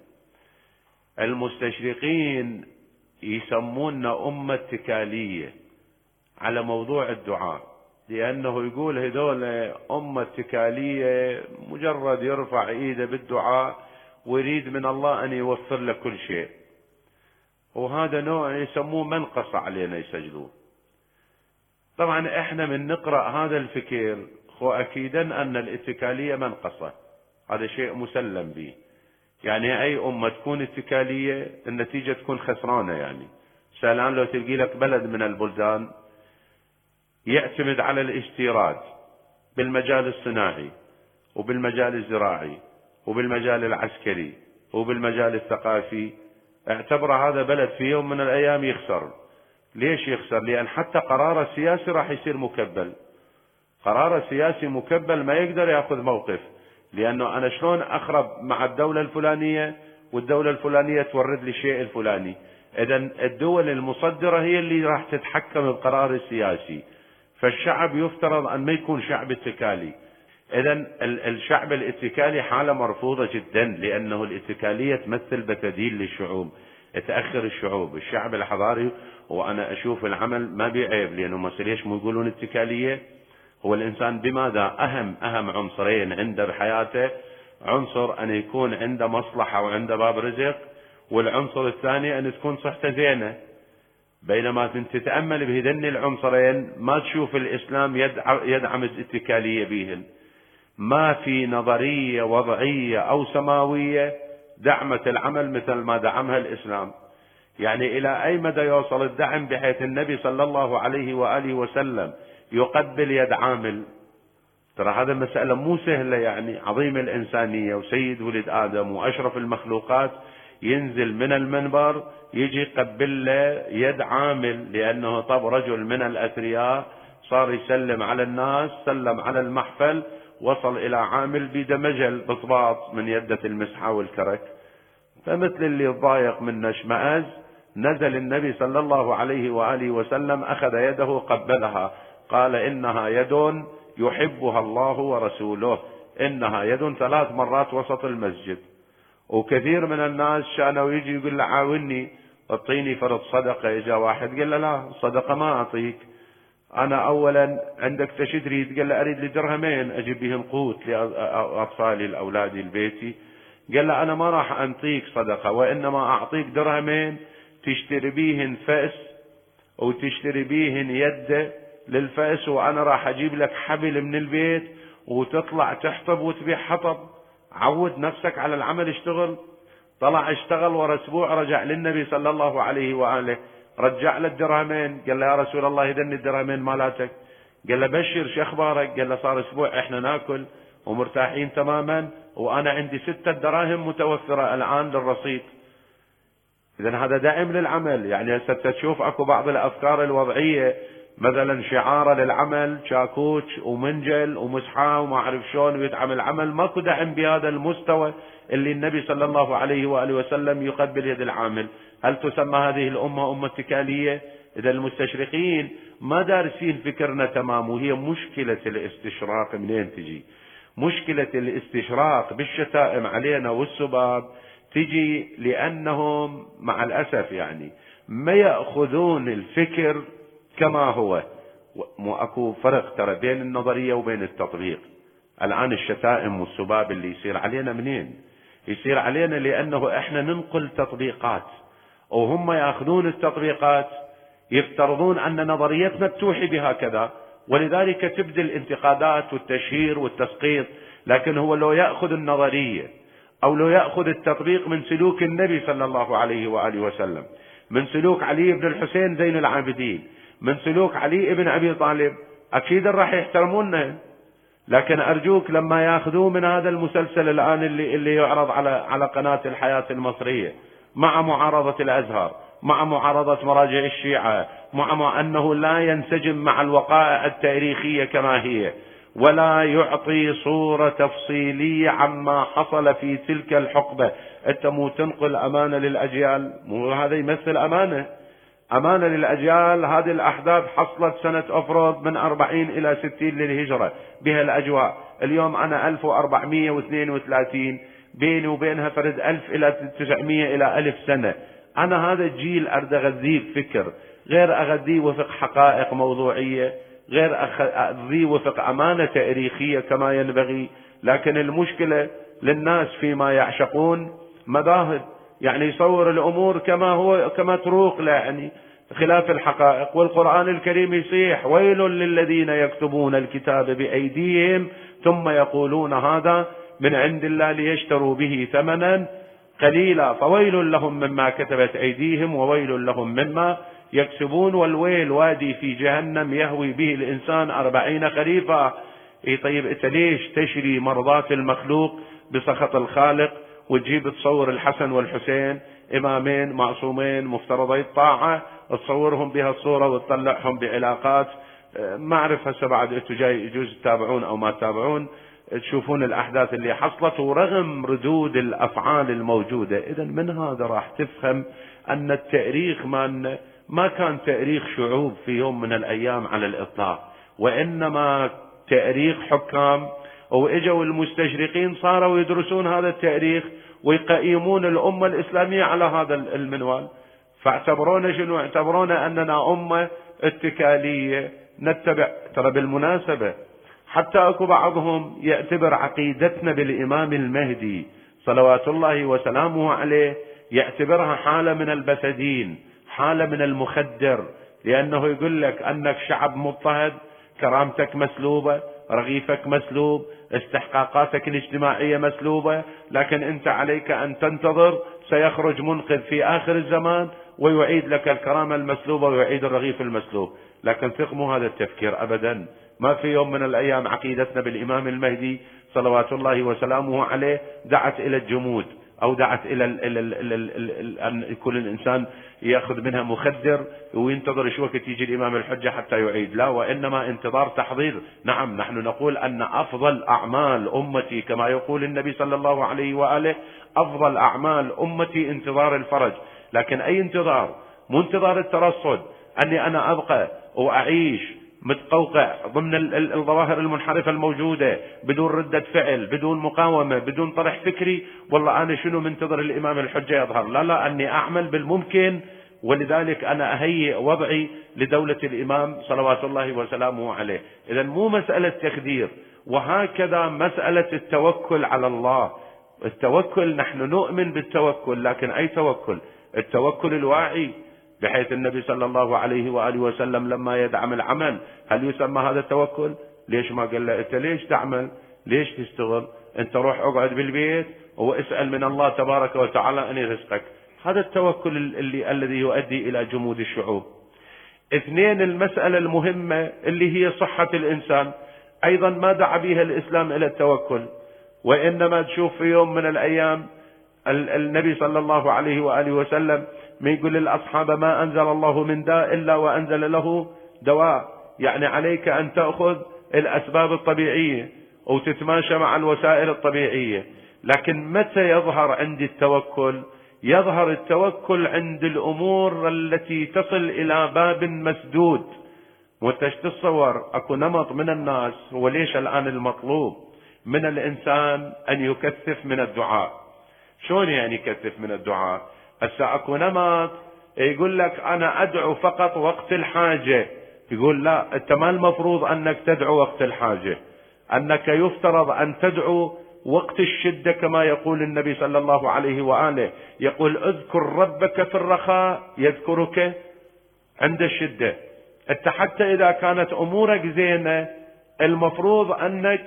المستشرقين يسموننا أمة تكالية على موضوع الدعاء، لأنه يقول هذول أمة تكالية، مجرد يرفع إيده بالدعاء ويريد من الله أن يوفر له كل شيء، وهذا نوع يسموه منقصة علينا يسجلوه. طبعا احنا من نقرأ هذا الفكر خو أكيدا أن الاتكالية منقصة، هذا شيء مسلم به. يعني أي أمة تكون اتكالية النتيجة تكون خسرانة. يعني سألان لو تلقي لك بلد من البلدان يعتمد على الاستيراد بالمجال الصناعي وبالمجال الزراعي وبالمجال العسكري وبالمجال الثقافي، اعتبر هذا بلد في يوم من الأيام يخسر. ليش يخسر؟ لأن حتى قرار السياسي راح يصير مكبل. قرار السياسي مكبل، ما يقدر يأخذ موقف، لأنه أنا شلون أخرب مع الدولة الفلانية والدولة الفلانية تورد لي الشيء الفلاني. إذن الدول المصدرة هي اللي راح تتحكم بالقرار السياسي، فالشعب يفترض أن ما يكون شعب اتكالي. إذن الشعب الاتكالي حالة مرفوضة جدا، لأنه الاتكالية تمثل بتدين للشعوب، تأخر الشعوب. الشعب الحضاري، وأنا أشوف العمل ما بعيب، لأنه ما ليش مو يقولون اتكالية؟ هو الإنسان بماذا أهم أهم عنصرين عنده بحياته، عنصر أن يكون عنده مصلحة وعنده باب رزق، والعنصر الثاني أن تكون صحته زينة. بينما أنت تتأمل بهذين العنصرين ما تشوف الإسلام يدعم الاتكالية بهن. ما في نظرية وضعية أو سماوية دعمت العمل مثل ما دعمها الإسلام. يعني إلى أي مدى يوصل الدعم بحيث النبي صلى الله عليه وآله وسلم يقبل يد عامل. ترى هذا مسألة مو سهلة، يعني عظيم الإنسانية وسيد ولد آدم وأشرف المخلوقات ينزل من المنبر يجي يقبل له يد عامل، لأنه طب رجل من الأثرياء صار يسلم على الناس، سلم على المحفل، وصل إلى عامل بيده مجل بطباط من يدة المسحة والكرك. فمثل اللي ضايق من اشمئز، نزل النبي صلى الله عليه وآله وسلم أخذ يده قبلها، قال إنها يد يحبها الله ورسوله، إنها يد، ثلاث مرات وسط المسجد. وكثير من الناس شانوا يجي يقول له عاوني اعطيني فرض صدقة. إجا واحد قال له لا صدقة ما أعطيك، أنا أولا عندك تشي تريد؟ قال له أريد لي درهمين أجيب بهم قوت لأطفالي لأولادي البيتي. قال له أنا ما راح أنطيك صدقة، وإنما أعطيك درهمين تشتري بيهن فأس وتشتري بيهن يد للفأس، وأنا راح أجيب لك حبل من البيت وتطلع تحطب وتبيع حطب. عود نفسك على العمل، اشتغل. طلع اشتغل، ورا اسبوع رجع للنبي صلى الله عليه وآله، رجع له الدرهمين. قال له يا رسول الله يدني الدرهمين مالاتك. قال له بشر شو اخبارك؟ قال له صار اسبوع احنا ناكل ومرتاحين تماما، وانا عندي ستة دراهم متوفرة الان للرصيد. اذا هذا دائم للعمل. يعني هسه تشوف اكو بعض الافكار الوضعية، مثلا شعارة للعمل شاكوش ومنجل ومسحة وما اعرف شلون ويدعم العمل. ماكو دعم بهذا المستوى اللي النبي صلى الله عليه وآله وسلم يقبل يد العامل. هل تسمى هذه الأمة أمة اتكالية؟ إذا المستشرقين ما دارسين فكرنا تمام. وهي مشكلة الاستشراق منين تجي؟ مشكلة الاستشراق بالشتائم علينا والسباب تجي لأنهم مع الأسف يعني ما يأخذون الفكر كما هو. مو اكو فرق ترى بين النظرية وبين التطبيق. الآن الشتائم والسباب اللي يصير علينا منين؟ يصير علينا لأنه احنا ننقل تطبيقات، وهم يأخذون التطبيقات يفترضون أن نظريتنا توحي بهكذا، ولذلك تبدي الانتقادات والتشهير والتسقيط. لكن هو لو يأخذ النظرية أو لو يأخذ التطبيق من سلوك النبي صلى الله عليه وآله وسلم، من سلوك علي بن الحسين زين العابدين، من سلوك علي بن أبي طالب، أكيد راح يحترمونه. لكن أرجوك لما يأخذوه من هذا المسلسل الآن اللي, اللي يعرض على على قناة الحياة المصرية، مع معارضة الأزهر، مع معارضة مراجع الشيعة، مع أنه لا ينسجم مع الوقائع التاريخية كما هي، ولا يعطي صورة تفصيلية عما حصل في تلك الحقبة. أنت مو تنقل أمانة للأجيال؟ مو هذا يمثل أمانة؟ أمانة للأجيال. هذه الأحداث حصلت سنة أفرض من أربعين إلى ستين للهجرة بها الأجواء. اليوم أنا ألف وأربعمائة واثنين وثلاثين بيني وبينها فرد ألف إلى تسعمية إلى ألف سنة. أنا هذا الجيل أريد أغذيه بفكر، غير أغذيه وفق حقائق موضوعية، غير أغذيه وفق أمانة تاريخية كما ينبغي. لكن المشكلة للناس فيما يعشقون مذاهب، يعني يصور الأمور كما هو كما تروق له، يعني خلاف الحقائق. والقرآن الكريم يصيح: ويل للذين يكتبون الكتاب بأيديهم ثم يقولون هذا من عند الله ليشتروا به ثمنا قليلا فويل لهم مما كتبت أيديهم وويل لهم مما يكسبون والويل وادي في جهنم يهوي به الإنسان أربعين خريفا. إيه طيب أنت ليش تشري مرضات المخلوق بسخط الخالق وتجيب تصور الحسن والحسين إمامين معصومين مفترضي الطاعة تصورهم بها الصورة وتطلعهم بعلاقات ما أعرف هسه بعد أنتوا جاي يجوز تتابعون أو ما تتابعون تشوفون الأحداث اللي حصلت ورغم ردود الأفعال الموجودة. إذا من هذا راح تفهم أن التاريخ ما ما كان تاريخ شعوب في يوم من الأيام على الإطلاق، وإنما تاريخ حكام. وإجوا المستشرقين صاروا يدرسون هذا التاريخ ويقيمون الأمة الإسلامية على هذا المنوال، فاعتبرونا شنو؟ اعتبرونا أننا أمة اتكالية نتبع. ترى بالمناسبة حتى أكو بعضهم يعتبر عقيدتنا بالإمام المهدي صلوات الله وسلامه عليه يعتبرها حالة من البسدين، حالة من المخدر، لأنه يقول لك أنك شعب مضطهد، كرامتك مسلوبة، رغيفك مسلوب، استحقاقاتك الاجتماعية مسلوبة، لكن أنت عليك أن تنتظر سيخرج منقذ في آخر الزمان ويعيد لك الكرامة المسلوبة ويعيد الرغيف المسلوب. لكن ثقموا هذا التفكير أبدا. ما في يوم من الأيام عقيدتنا بالإمام المهدي صلوات الله وسلامه عليه دعت إلى الجمود أو دعت إلى ال ال ال ال ال ال أن يكون الإنسان يأخذ منها مخدر وينتظر شو وقت يجي الإمام الحجة حتى يعيد. لا، وإنما انتظار تحضير. نعم، نحن نقول أن أفضل أعمال أمتي كما يقول النبي صلى الله عليه وآله أفضل أعمال أمتي انتظار الفرج. لكن أي انتظار؟ مو انتظار الترصد، أني أنا أبقى وأعيش متقوقع ضمن الظواهر المنحرفة الموجودة بدون ردة فعل، بدون مقاومة، بدون طرح فكري. والله أنا شنو منتظر الإمام الحجة يظهر؟ لا لا، أني أعمل بالممكن. ولذلك أنا أهيئ وضعي لدولة الإمام صلوات الله وسلامه عليه. إذا مو مسألة تخدير. وهكذا مسألة التوكل على الله. التوكل نحن نؤمن بالتوكل، لكن أي توكل؟ التوكل الواعي، بحيث النبي صلى الله عليه وآله وسلم لما يدعم العمل هل يسمى هذا التوكل؟ ليش ما قال له أنت ليش تعمل؟ ليش تشتغل؟ أنت روح اقعد بالبيت واسأل من الله تبارك وتعالى أن يرزقك. هذا التوكل اللي الذي يؤدي إلى جمود الشعوب. اثنين، المسألة المهمة اللي هي صحة الإنسان، أيضا ما دعا بها الإسلام إلى التوكل، وإنما تشوف في يوم من الأيام النبي صلى الله عليه وآله وسلم ما يقول للأصحاب ما أنزل الله من داء إلا وأنزل له دواء. يعني عليك أن تأخذ الأسباب الطبيعية وتتماشى مع الوسائل الطبيعية. لكن متى يظهر عندي التوكل؟ يظهر التوكل عند الأمور التي تصل إلى باب مسدود. وتش تتصور أكو نمط من الناس، وليش الآن المطلوب من الإنسان أن يكثف من الدعاء. شلون يعني يكثف من الدعاء؟ هسه اكو نمط يقول لك انا ادعو فقط وقت الحاجة. يقول لا، انت ما المفروض انك تدعو وقت الحاجة، انك يفترض ان تدعو وقت الشدة كما يقول النبي صلى الله عليه وآله، يقول اذكر ربك في الرخاء يذكرك عند الشدة. انت حتى اذا كانت امورك زينة المفروض انك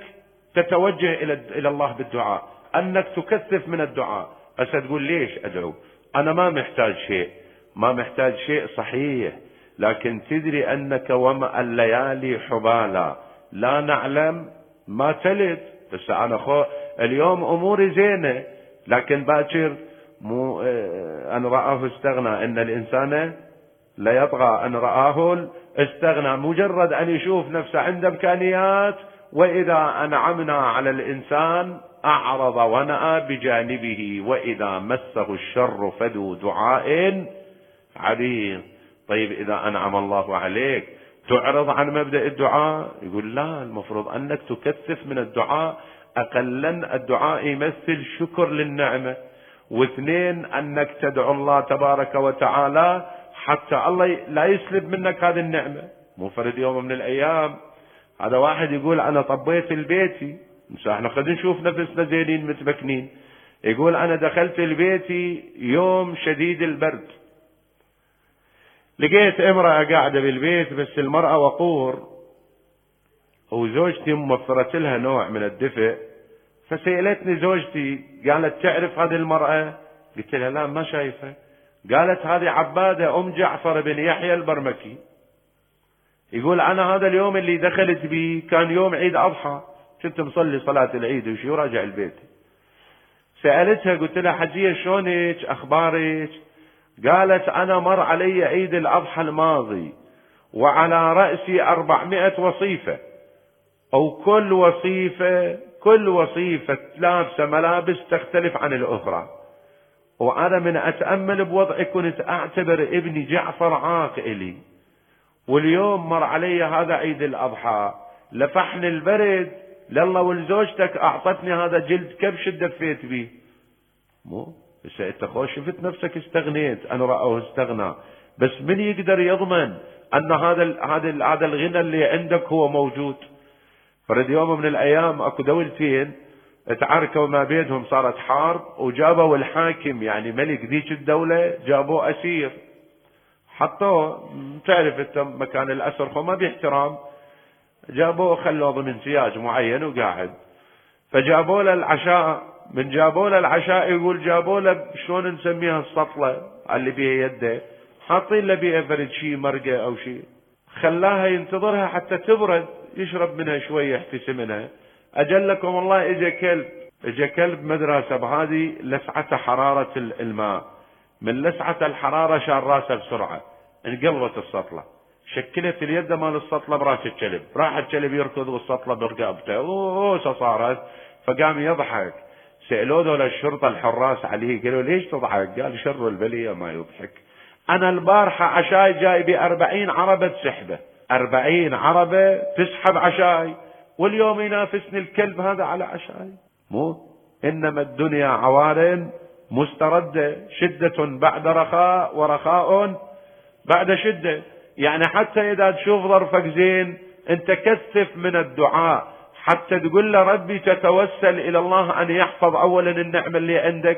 تتوجه الى الى الله بالدعاء، انك تكثف من الدعاء. هسه تقول ليش ادعو؟ أنا ما محتاج شيء. ما محتاج شيء صحيح، لكن تدري أنك وما الليالي حبالا لا نعلم ما تلد. بس أنا خو اليوم أموري زينة، لكن باكر مو اه أن رآه استغنى. إن الإنسان لا يطغى أن رآه استغنى. مجرد أن يشوف نفسه عنده إمكانيات، وإذا أنعمنا على الإنسان أعرض ونأى بجانبه وإذا مسه الشر فذو دعاء عريض. طيب إذا أنعم الله عليك تعرض عن مبدأ الدعاء؟ يقول لا، المفروض أنك تكثف من الدعاء، أقلا الدعاء يمثل شكر للنعمة، واثنين أنك تدعو الله تبارك وتعالى حتى الله لا يسلب منك هذه النعمة. مو فرد يوم من الأيام هذا واحد يقول أنا طبيت البيتي، احنا خلينا نشوف نفسنا زينين متمكنين، يقول أنا دخلت البيتي يوم شديد البرد، لقيت امرأة قاعدة بالبيت بس المرأة وقور، وزوجتي موفرت لها نوع من الدفء، فسألتني زوجتي قالت تعرف هذه المرأة؟ قلت لها لا ما شايفها. قالت هذه عبادة أم جعفر بن يحيى البرمكي. يقول أنا هذا اليوم اللي دخلت بي كان يوم عيد أضحى، كنت مصلي صلاة العيد وشي وراجع البيت. سألتها قلت لها حجية شلونك أخبارك؟ قالت أنا مر علي عيد الأضحى الماضي وعلى رأسي أربعمائة وصيفة، أو كل وصيفة كل وصيفة لابسة ملابس تختلف عن الأخرى، وأنا من أتأمل بوضعي كنت أعتبر ابني جعفر عاق إلي، واليوم مر علي هذا عيد الأضحى لفحن البرد لله ولزوجتك أعطتني هذا جلد كبش دفيت به. مو بس انت خوش شفت نفسك استغنيت، انا رأوه استغنى، بس من يقدر يضمن ان هذا هذا هذا الغنى اللي عندك هو موجود؟ فرد يوم من الايام اكو دولتين تعاركوا ما بينهم، صارت حرب، وجابوا الحاكم يعني ملك ذيك الدولة جابوه اسير، حطوه تعرف انت مكان الاسر هو ما باحترام، جابوه خلوه ضمن سياج معين وقاعد، فجابوا له العشاء، من جابوا له العشاء يقول جابوا له شلون نسميها السطلة اللي بيها يده، حاطين له بيها فرد شيء مرقة او شيء، خلاها ينتظرها حتى تبرد يشرب منها شوية يحتسي منها. اجلكم والله اجا كلب اجا كلب مدرسة بهذه لسعة حرارة الماء، من لسعة الحرارة شال راسه بسرعة، انقلبت السطلة، شكلت اليد مال السطلة براس الكلب، راح الكلب يركض والسطلة برقبته، اوه صارت، فقام يضحك. سألوه ذولا الشرطة الحراس عليه قالوا ليش تضحك؟ قال شر البلية ما يضحك، أنا البارحة عشاي جاي بأربعين عربة تسحبه، أربعين عربة تسحب عشاي، واليوم ينافسني الكلب هذا على عشاي. مو إنما الدنيا عوار مستردة، شدة بعد رخاء ورخاء بعد شدة. يعني حتى إذا تشوف ظرفك زين أنت كثف من الدعاء حتى تقول له ربي تتوسل إلى الله أن يحفظ أولا النعمة اللي عندك،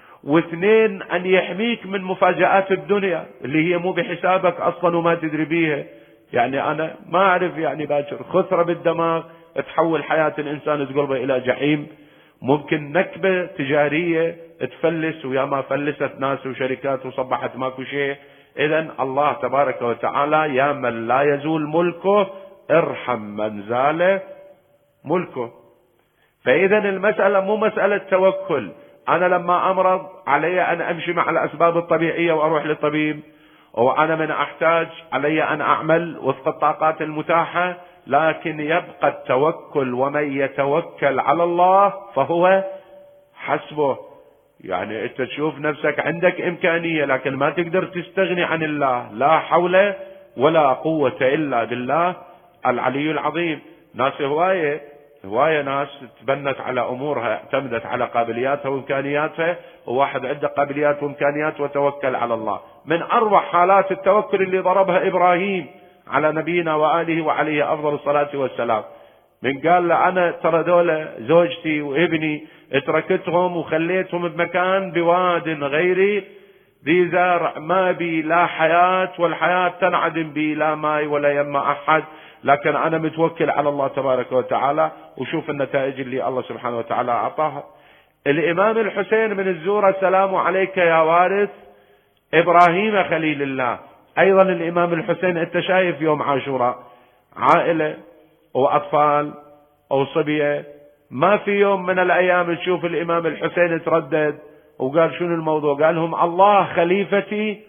واثنين أن يحميك من مفاجآت الدنيا اللي هي مو بحسابك أصلا وما تدري بيها. يعني أنا ما أعرف يعني باكر خثرة بالدماغ تحول حياة الإنسان تقلبه إلى جحيم، ممكن نكبة تجارية تفلس، ويا ما فلست ناس وشركات وصبحت ماكو شيء. إذن الله تبارك وتعالى يا من لا يزول ملكه ارحم من زال ملكه. فإذا المسألة مو مسألة توكل، أنا لما أمرض علي أن أمشي مع الأسباب الطبيعية وأروح للطبيب، وأنا من أحتاج علي أن أعمل وفق الطاقات المتاحة، لكن يبقى التوكل، ومن يتوكل على الله فهو حسبه. يعني أنت تشوف نفسك عندك إمكانية لكن ما تقدر تستغني عن الله، لا حول ولا قوة إلا بالله العلي العظيم. ناس هواية هواية ناس تبنت على أمورها، اعتمدت على قابلياتها وإمكانياتها، وواحد عنده قابليات وإمكانيات وتوكل على الله. من أروع حالات التوكل اللي ضربها إبراهيم على نبينا وآله وعليه أفضل الصلاة والسلام، من قال له أنا ترى دولة زوجتي وابني اتركتهم وخليتهم بمكان بواد غيري ذي زرع، ما بي لا حياة، والحياة تنعدم بي لا ماي ولا يما أحد، لكن أنا متوكل على الله تبارك وتعالى، وشوف النتائج اللي الله سبحانه وتعالى أعطاها. الإمام الحسين من الزورة السلام عليك يا وارث إبراهيم خليل الله. أيضا الإمام الحسين أنت شايف يوم عاشوراء عائلة وأطفال أو صبية، ما في يوم من الأيام تشوف الإمام الحسين تردد وقال شنو الموضوع؟ قال لهم الله خليفتي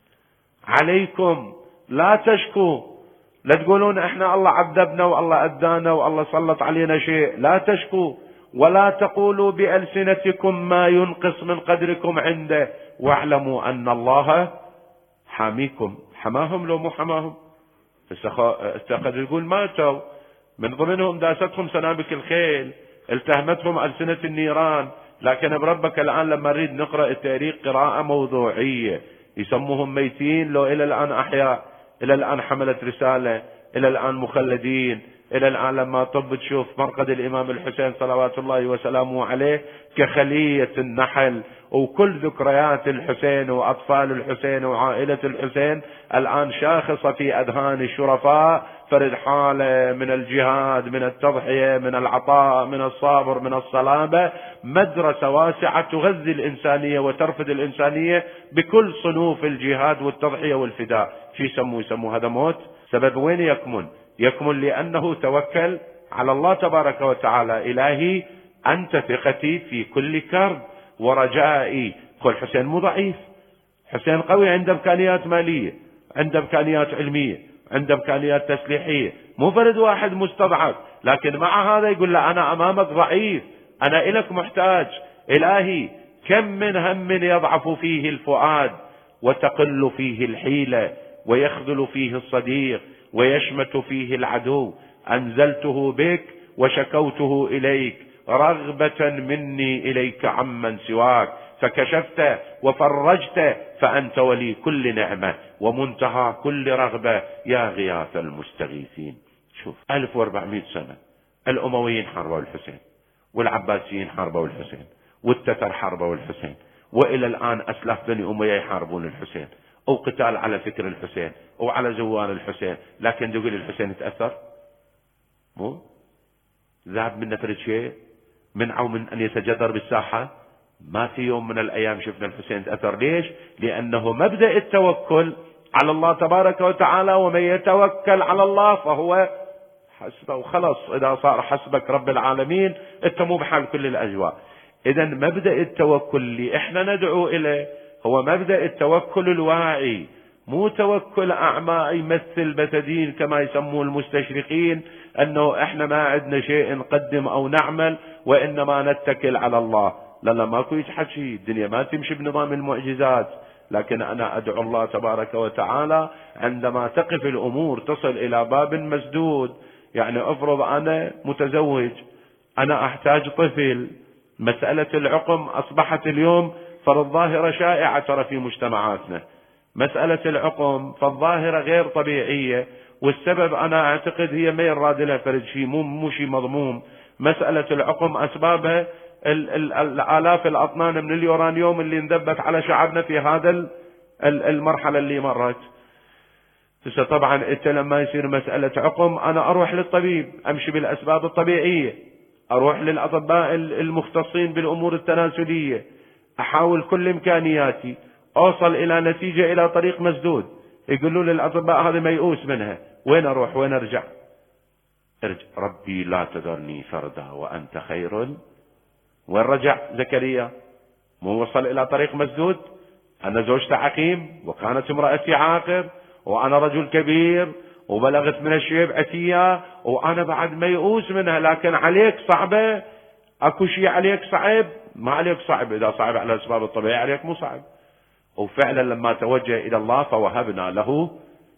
عليكم، لا تشكوا، لا تقولون احنا الله عذبنا والله أدانا والله سلط علينا شيء، لا تشكوا ولا تقولوا بألسنتكم ما ينقص من قدركم عنده، واعلموا أن الله حاميكم. حماهم لو مو حماهم؟ استقد يقول ماتوا من ضمنهم داستهم سنابك الخيل، التهمتهم ألسنة النيران. لكن بربك الآن لما نريد نقرأ التاريخ قراءة موضوعية، يسموهم ميتين لو إلى الآن أحياء، إلى الآن حملت رسالة، إلى الآن مخلدين، إلى الآن لما طب تشوف مرقد الإمام الحسين صلوات الله وسلامه عليه كخلية النحل، وكل ذكريات الحسين وأطفال الحسين وعائلة الحسين الآن شاخصة في أذهان الشرفاء، فرد حالة من الجهاد، من التضحية، من العطاء، من الصبر، من الصلابة، مدرسة واسعة تغذي الإنسانية وترفض الإنسانية بكل صنوف الجهاد والتضحية والفداء. شو يسموه؟ يسموه هذا موت. سبب وين يكمن؟ يكمن لأنه توكل على الله تبارك وتعالى. إلهي أنت ثقتي في كل كرب ورجائي. قل حسين مو ضعيف، حسين قوي، عنده إمكانيات مالية، عنده إمكانيات علمية، عنده إمكانيات تسليحية، مو فرد واحد مستضعف، لكن مع هذا يقول له أنا أمامك ضعيف، أنا إلك محتاج. إلهي كم من هم يضعف فيه الفؤاد وتقل فيه الحيلة ويخذل فيه الصديق ويشمت فيه العدو، أنزلته بك وشكوته إليك رغبة مني إليك عمن سواك، فكشفت وفرجت فأنت ولي كل نعمة ومنتهى كل رغبة يا غياث المستغيثين. شوف ألف واربعمائة سنة الأمويين حاربوا الحسين، والعباسيين حاربوا الحسين، والتتر حاربوا الحسين، وإلى الآن أسلاف بني أمية يحاربون الحسين، أو قتال على فكر الحسين أو على زوال الحسين. لكن تقول الحسين تأثر؟ مو ذهب من نفر شيء منعه من أن يتجذر بالساحة. ما في يوم من الأيام شفنا الحسين تأثر. ليش؟ لأنه مبدأ التوكل على الله تبارك وتعالى، ومن يتوكل على الله فهو حسبه، وخلص إذا صار حسبك رب العالمين أنت مو بحال كل الأجواء. إذا مبدأ التوكل اللي إحنا ندعو إليه هو مبدأ التوكل الواعي، مو توكل أعمى يمثل بتدين كما يسموه المستشرقين، أنه إحنا ما عندنا شيء نقدم أو نعمل وإنما نتكل على الله. لا لا ماكو يتحكي، الدنيا ما تمشي بنظام المعجزات. لكن أنا أدعو الله تبارك وتعالى عندما تقف الأمور تصل إلى باب مسدود. يعني أفرض أنا متزوج، أنا أحتاج طفل، مسألة العقم أصبحت اليوم فرض ظاهرة شائعة ترى في مجتمعاتنا. مسألة العقم فالظاهرة غير طبيعية، والسبب أنا أعتقد هي ما يراد لها فرد شيء، مو مو شيء مضموم. مسألة العقم أسبابها الآلاف الأطنان من اليورانيوم اللي انذبت على شعبنا في هذا المرحلة اللي مرت. طبعا انت لما يصير مسألة عقم أنا أروح للطبيب، أمشي بالأسباب الطبيعية، أروح للأطباء المختصين بالأمور التناسلية، أحاول كل إمكانياتي، أوصل إلى نتيجة إلى طريق مسدود. يقولوا للأطباء هذا ميؤوس منها، وين أروح وين أرجع؟ ارجع ربي لا تذرني فردا وأنت خير. وين رجع زكريا؟ مو وصل إلى طريق مسدود؟ أنا زوجتي عقيم وكانت امرأتي عاقر وأنا رجل كبير وبلغت من الشيب عتية وأنا بعد ميؤوس منها، لكن عليك صعبة؟ أكو شيء عليك صعب؟ ما عليك صعب، إذا صعب على الأسباب الطبيعية عليك مو صعب. وفعلا لما توجه إلى الله فوهبنا له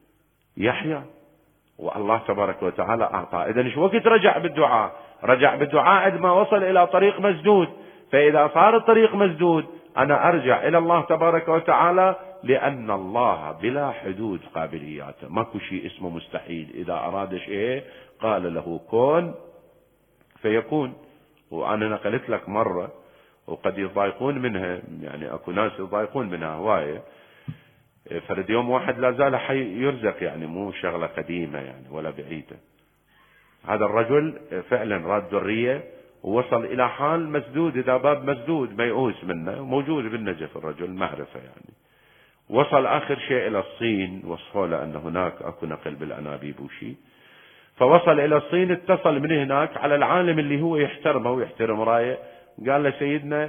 يحيى، والله تبارك وتعالى أعطاه. إذن شو وقت رجع بالدعاء؟ رجع بالدعاء عندما وصل إلى طريق مسدود. فإذا صار الطريق مسدود أنا أرجع إلى الله تبارك وتعالى، لأن الله بلا حدود قابلياته، ماكو شيء اسمه مستحيل. إذا أراد شيء قال له كن فيكون. وأنا نقلت لك مرة وقد يضايقون منها، يعني أكو ناس يضايقون منها هواية. فرد يوم واحد لا زال حي يرزق، يعني مو شغلة قديمة يعني ولا بعيدة. هذا الرجل فعلا راد ذرية ووصل إلى حال مسدود، إذا باب مسدود ميؤوس منه، موجود بالنجف الرجل معرفة يعني. وصل آخر شيء إلى الصين، وصفوا له أن هناك أكو نقل بالأنابيب وشي، فوصل إلى الصين، اتصل من هناك على العالم اللي هو يحترمه ويحترم رايه، قال له سيدنا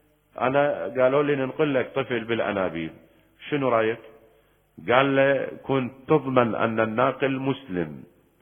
أنا قالوا لي ننقل لك طفل بالأنابيب، شنو رأيك؟ قال له كنت تضمن أن الناقل مسلم؟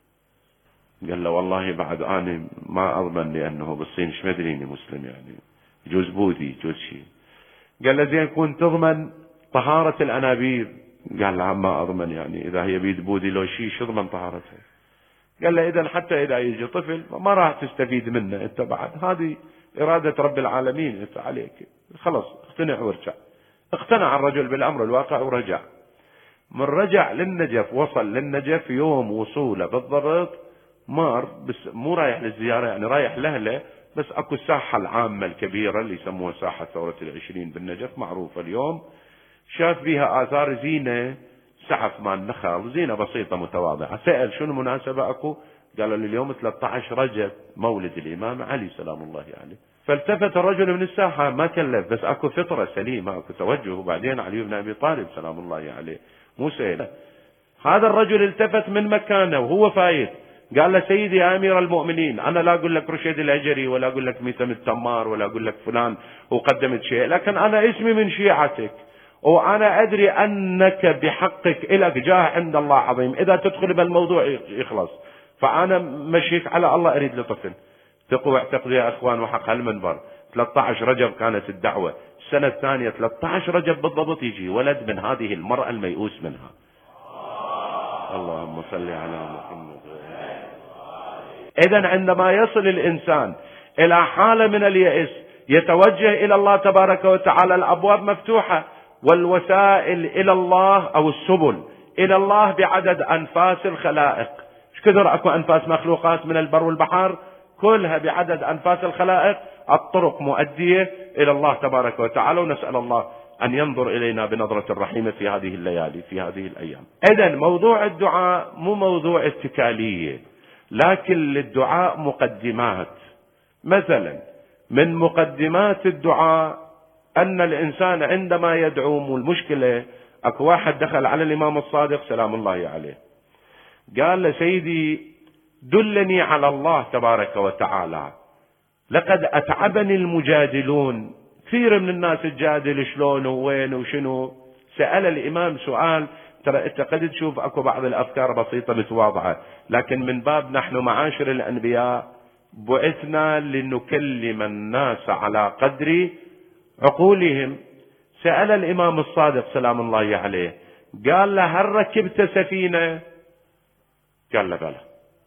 قال له والله بعد أنا ما أضمن، لأنه بالصين ايش مدريني مسلم، يعني جوز بودي جوز شيء. قال له زين كنت تضمن طهارة الأنابيب؟ قال له ما أضمن، يعني إذا هي بيد بودي لو شيء شو ضمن طهارتها؟ قال له إذا حتى إذا يجي طفل ما راح تستفيد منه أنت بعد، هذه إرادة رب العالمين أنت عليك، خلص اقتنع وارجع. اقتنع الرجل بالأمر الواقع ورجع. من رجع للنجف وصل للنجف يوم وصوله بالضبط مار، بس مو رايح للزيارة يعني رايح لهله، بس اكو الساحة العامة الكبيرة اللي يسموها ساحة ثورة العشرين بالنجف معروفة اليوم، شاف فيها آثار زينة سعف مال نخل، زينة بسيطة متواضعة. سأل شنو مناسبة اكو؟ قالوا له اليوم ثلاثة عشر رجب مولد الإمام علي سلام الله عليه يعني. فالتفت الرجل من الساحة ما كلف، بس اكو فطرة سليمة اكو توجه. وبعدين علي بن أبي طالب سلام الله عليه مو سهل. هذا الرجل التفت من مكانه وهو فايت قال له سيدي يا أمير المؤمنين، أنا لا أقول لك رشيد الأجري ولا أقول لك ميثم التمار ولا أقول لك فلان وقدمت شيء، لكن أنا اسمي من شيعتك وأنا أدري أنك بحقك إلك جاه عند الله عظيم، إذا تدخل بالموضوع يخلص، فأنا مشيك على الله أريد لطفل. تقوى اعتقدوا يا أخوان وحق هالمنبر ثلاثة عشر رجب كانت الدعوة، السنة الثانية ثلاثة عشر رجب بالضبط يجي ولد من هذه المرأة الميؤوس منها. اللهم صل على محمد. إذن عندما يصل الإنسان إلى حالة من اليأس يتوجه إلى الله تبارك وتعالى، الأبواب مفتوحة والوسائل إلى الله أو السبل إلى الله بعدد أنفاس الخلائق. ايش كثر أكو أنفاس مخلوقات من البر والبحر، كلها بعدد أنفاس الخلائق. الطرق مؤدية إلى الله تبارك وتعالى، ونسأل الله أن ينظر إلينا بنظرة الرحيمة في هذه الليالي في هذه الأيام. إذن موضوع الدعاء مو موضوع اتكالية، لكن للدعاء مقدمات. مثلا من مقدمات الدعاء أن الإنسان عندما يدعو، مو المشكلة أكو واحد دخل على الإمام الصادق سلام الله عليه قال له سيدي دلني على الله تبارك وتعالى، لقد أتعبني المجادلون، كثير من الناس تجادل شلون ووين وشنو. سأل الإمام سؤال، ترى أنت قد تشوف أكو بعض الأفكار بسيطة متواضعة، لكن من باب نحن معاشر الأنبياء بعثنا لنكلم الناس على قدر عقولهم. سأل الإمام الصادق سلام الله عليه قال له هل ركبت سفينة؟ قال له بلى.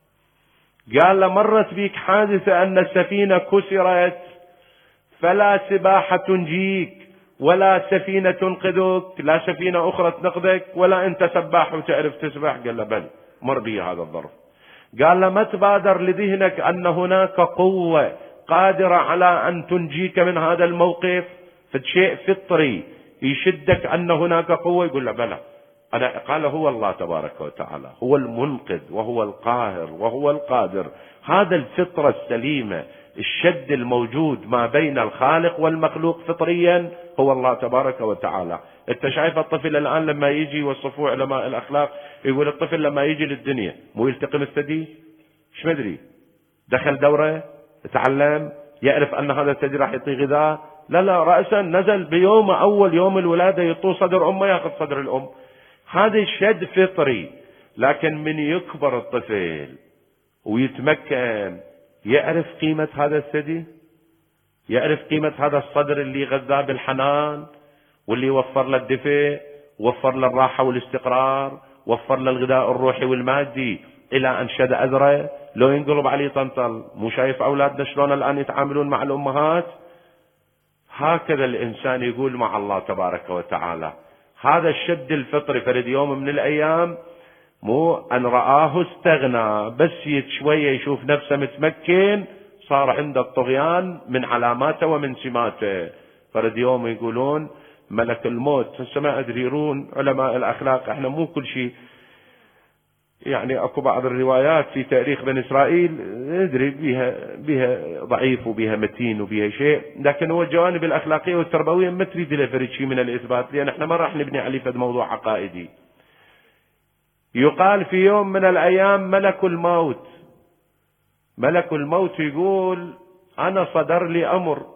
قال له مرت بك حادثة أن السفينة كسرت فلا سباحة تنجيك ولا سفينة تنقذك، لا سفينة أخرى تنقذك ولا أنت سباح وتعرف تسبح؟ قال له بل، مر بي هذا الظرف. قال له ما تبادر لذهنك أن هناك قوة قادرة على أن تنجيك من هذا الموقف؟ فشيء فطري يشدك أن هناك قوة؟ يقول له بلى. أنا قال هو الله تبارك وتعالى هو المنقذ وهو القاهر وهو القادر. هذا الفطرة السليمة، الشد الموجود ما بين الخالق والمخلوق فطريا هو الله تبارك وتعالى. انت شايف الطفل الآن لما يجي يوصفوه علماء الأخلاق يقول الطفل لما يجي للدنيا مو يلتقم الثدي؟ ايش مدري دخل دورة تعلم يعرف أن هذا الثدي راح يعطي غذاء؟ لا لا، رأسا نزل بيوم أول يوم الولادة يطو صدر أمه ياخذ صدر الأم. هذا الشد فطري. لكن من يكبر الطفل ويتمكن يعرف قيمة هذا الثدي، يعرف قيمة هذا الصدر اللي غذاه بالحنان واللي وفر له الدفء، وفر له الراحة والاستقرار، وفر له الغذاء الروحي والمادي، إلى أن شد أذره لو ينقلب عليه طنطل. مو شايف أولادنا شلون الآن يتعاملون مع الأمهات؟ هكذا الإنسان يقول مع الله تبارك وتعالى. هذا الشد الفطري. فرد يوم من الأيام مو أن رآه استغنى، بس شوية يشوف نفسه متمكن صار عنده الطغيان من علاماته ومن سماته. فرد يوم يقولون ملك الموت، هسه ما أدري يرون علماء الأخلاق احنا مو كل شيء يعني. اكو بعض الروايات في تاريخ بني إسرائيل ندري بها بها ضعيف وبها متين وبها شيء، لكن هو الجوانب الأخلاقية والتربوية ما تريد لها فريد شيء من الإثبات، لأن احنا ما راح نبني عليه فد موضوع عقائدي. يقال في يوم من الأيام ملك الموت، ملك الموت يقول أنا صدر لي أمر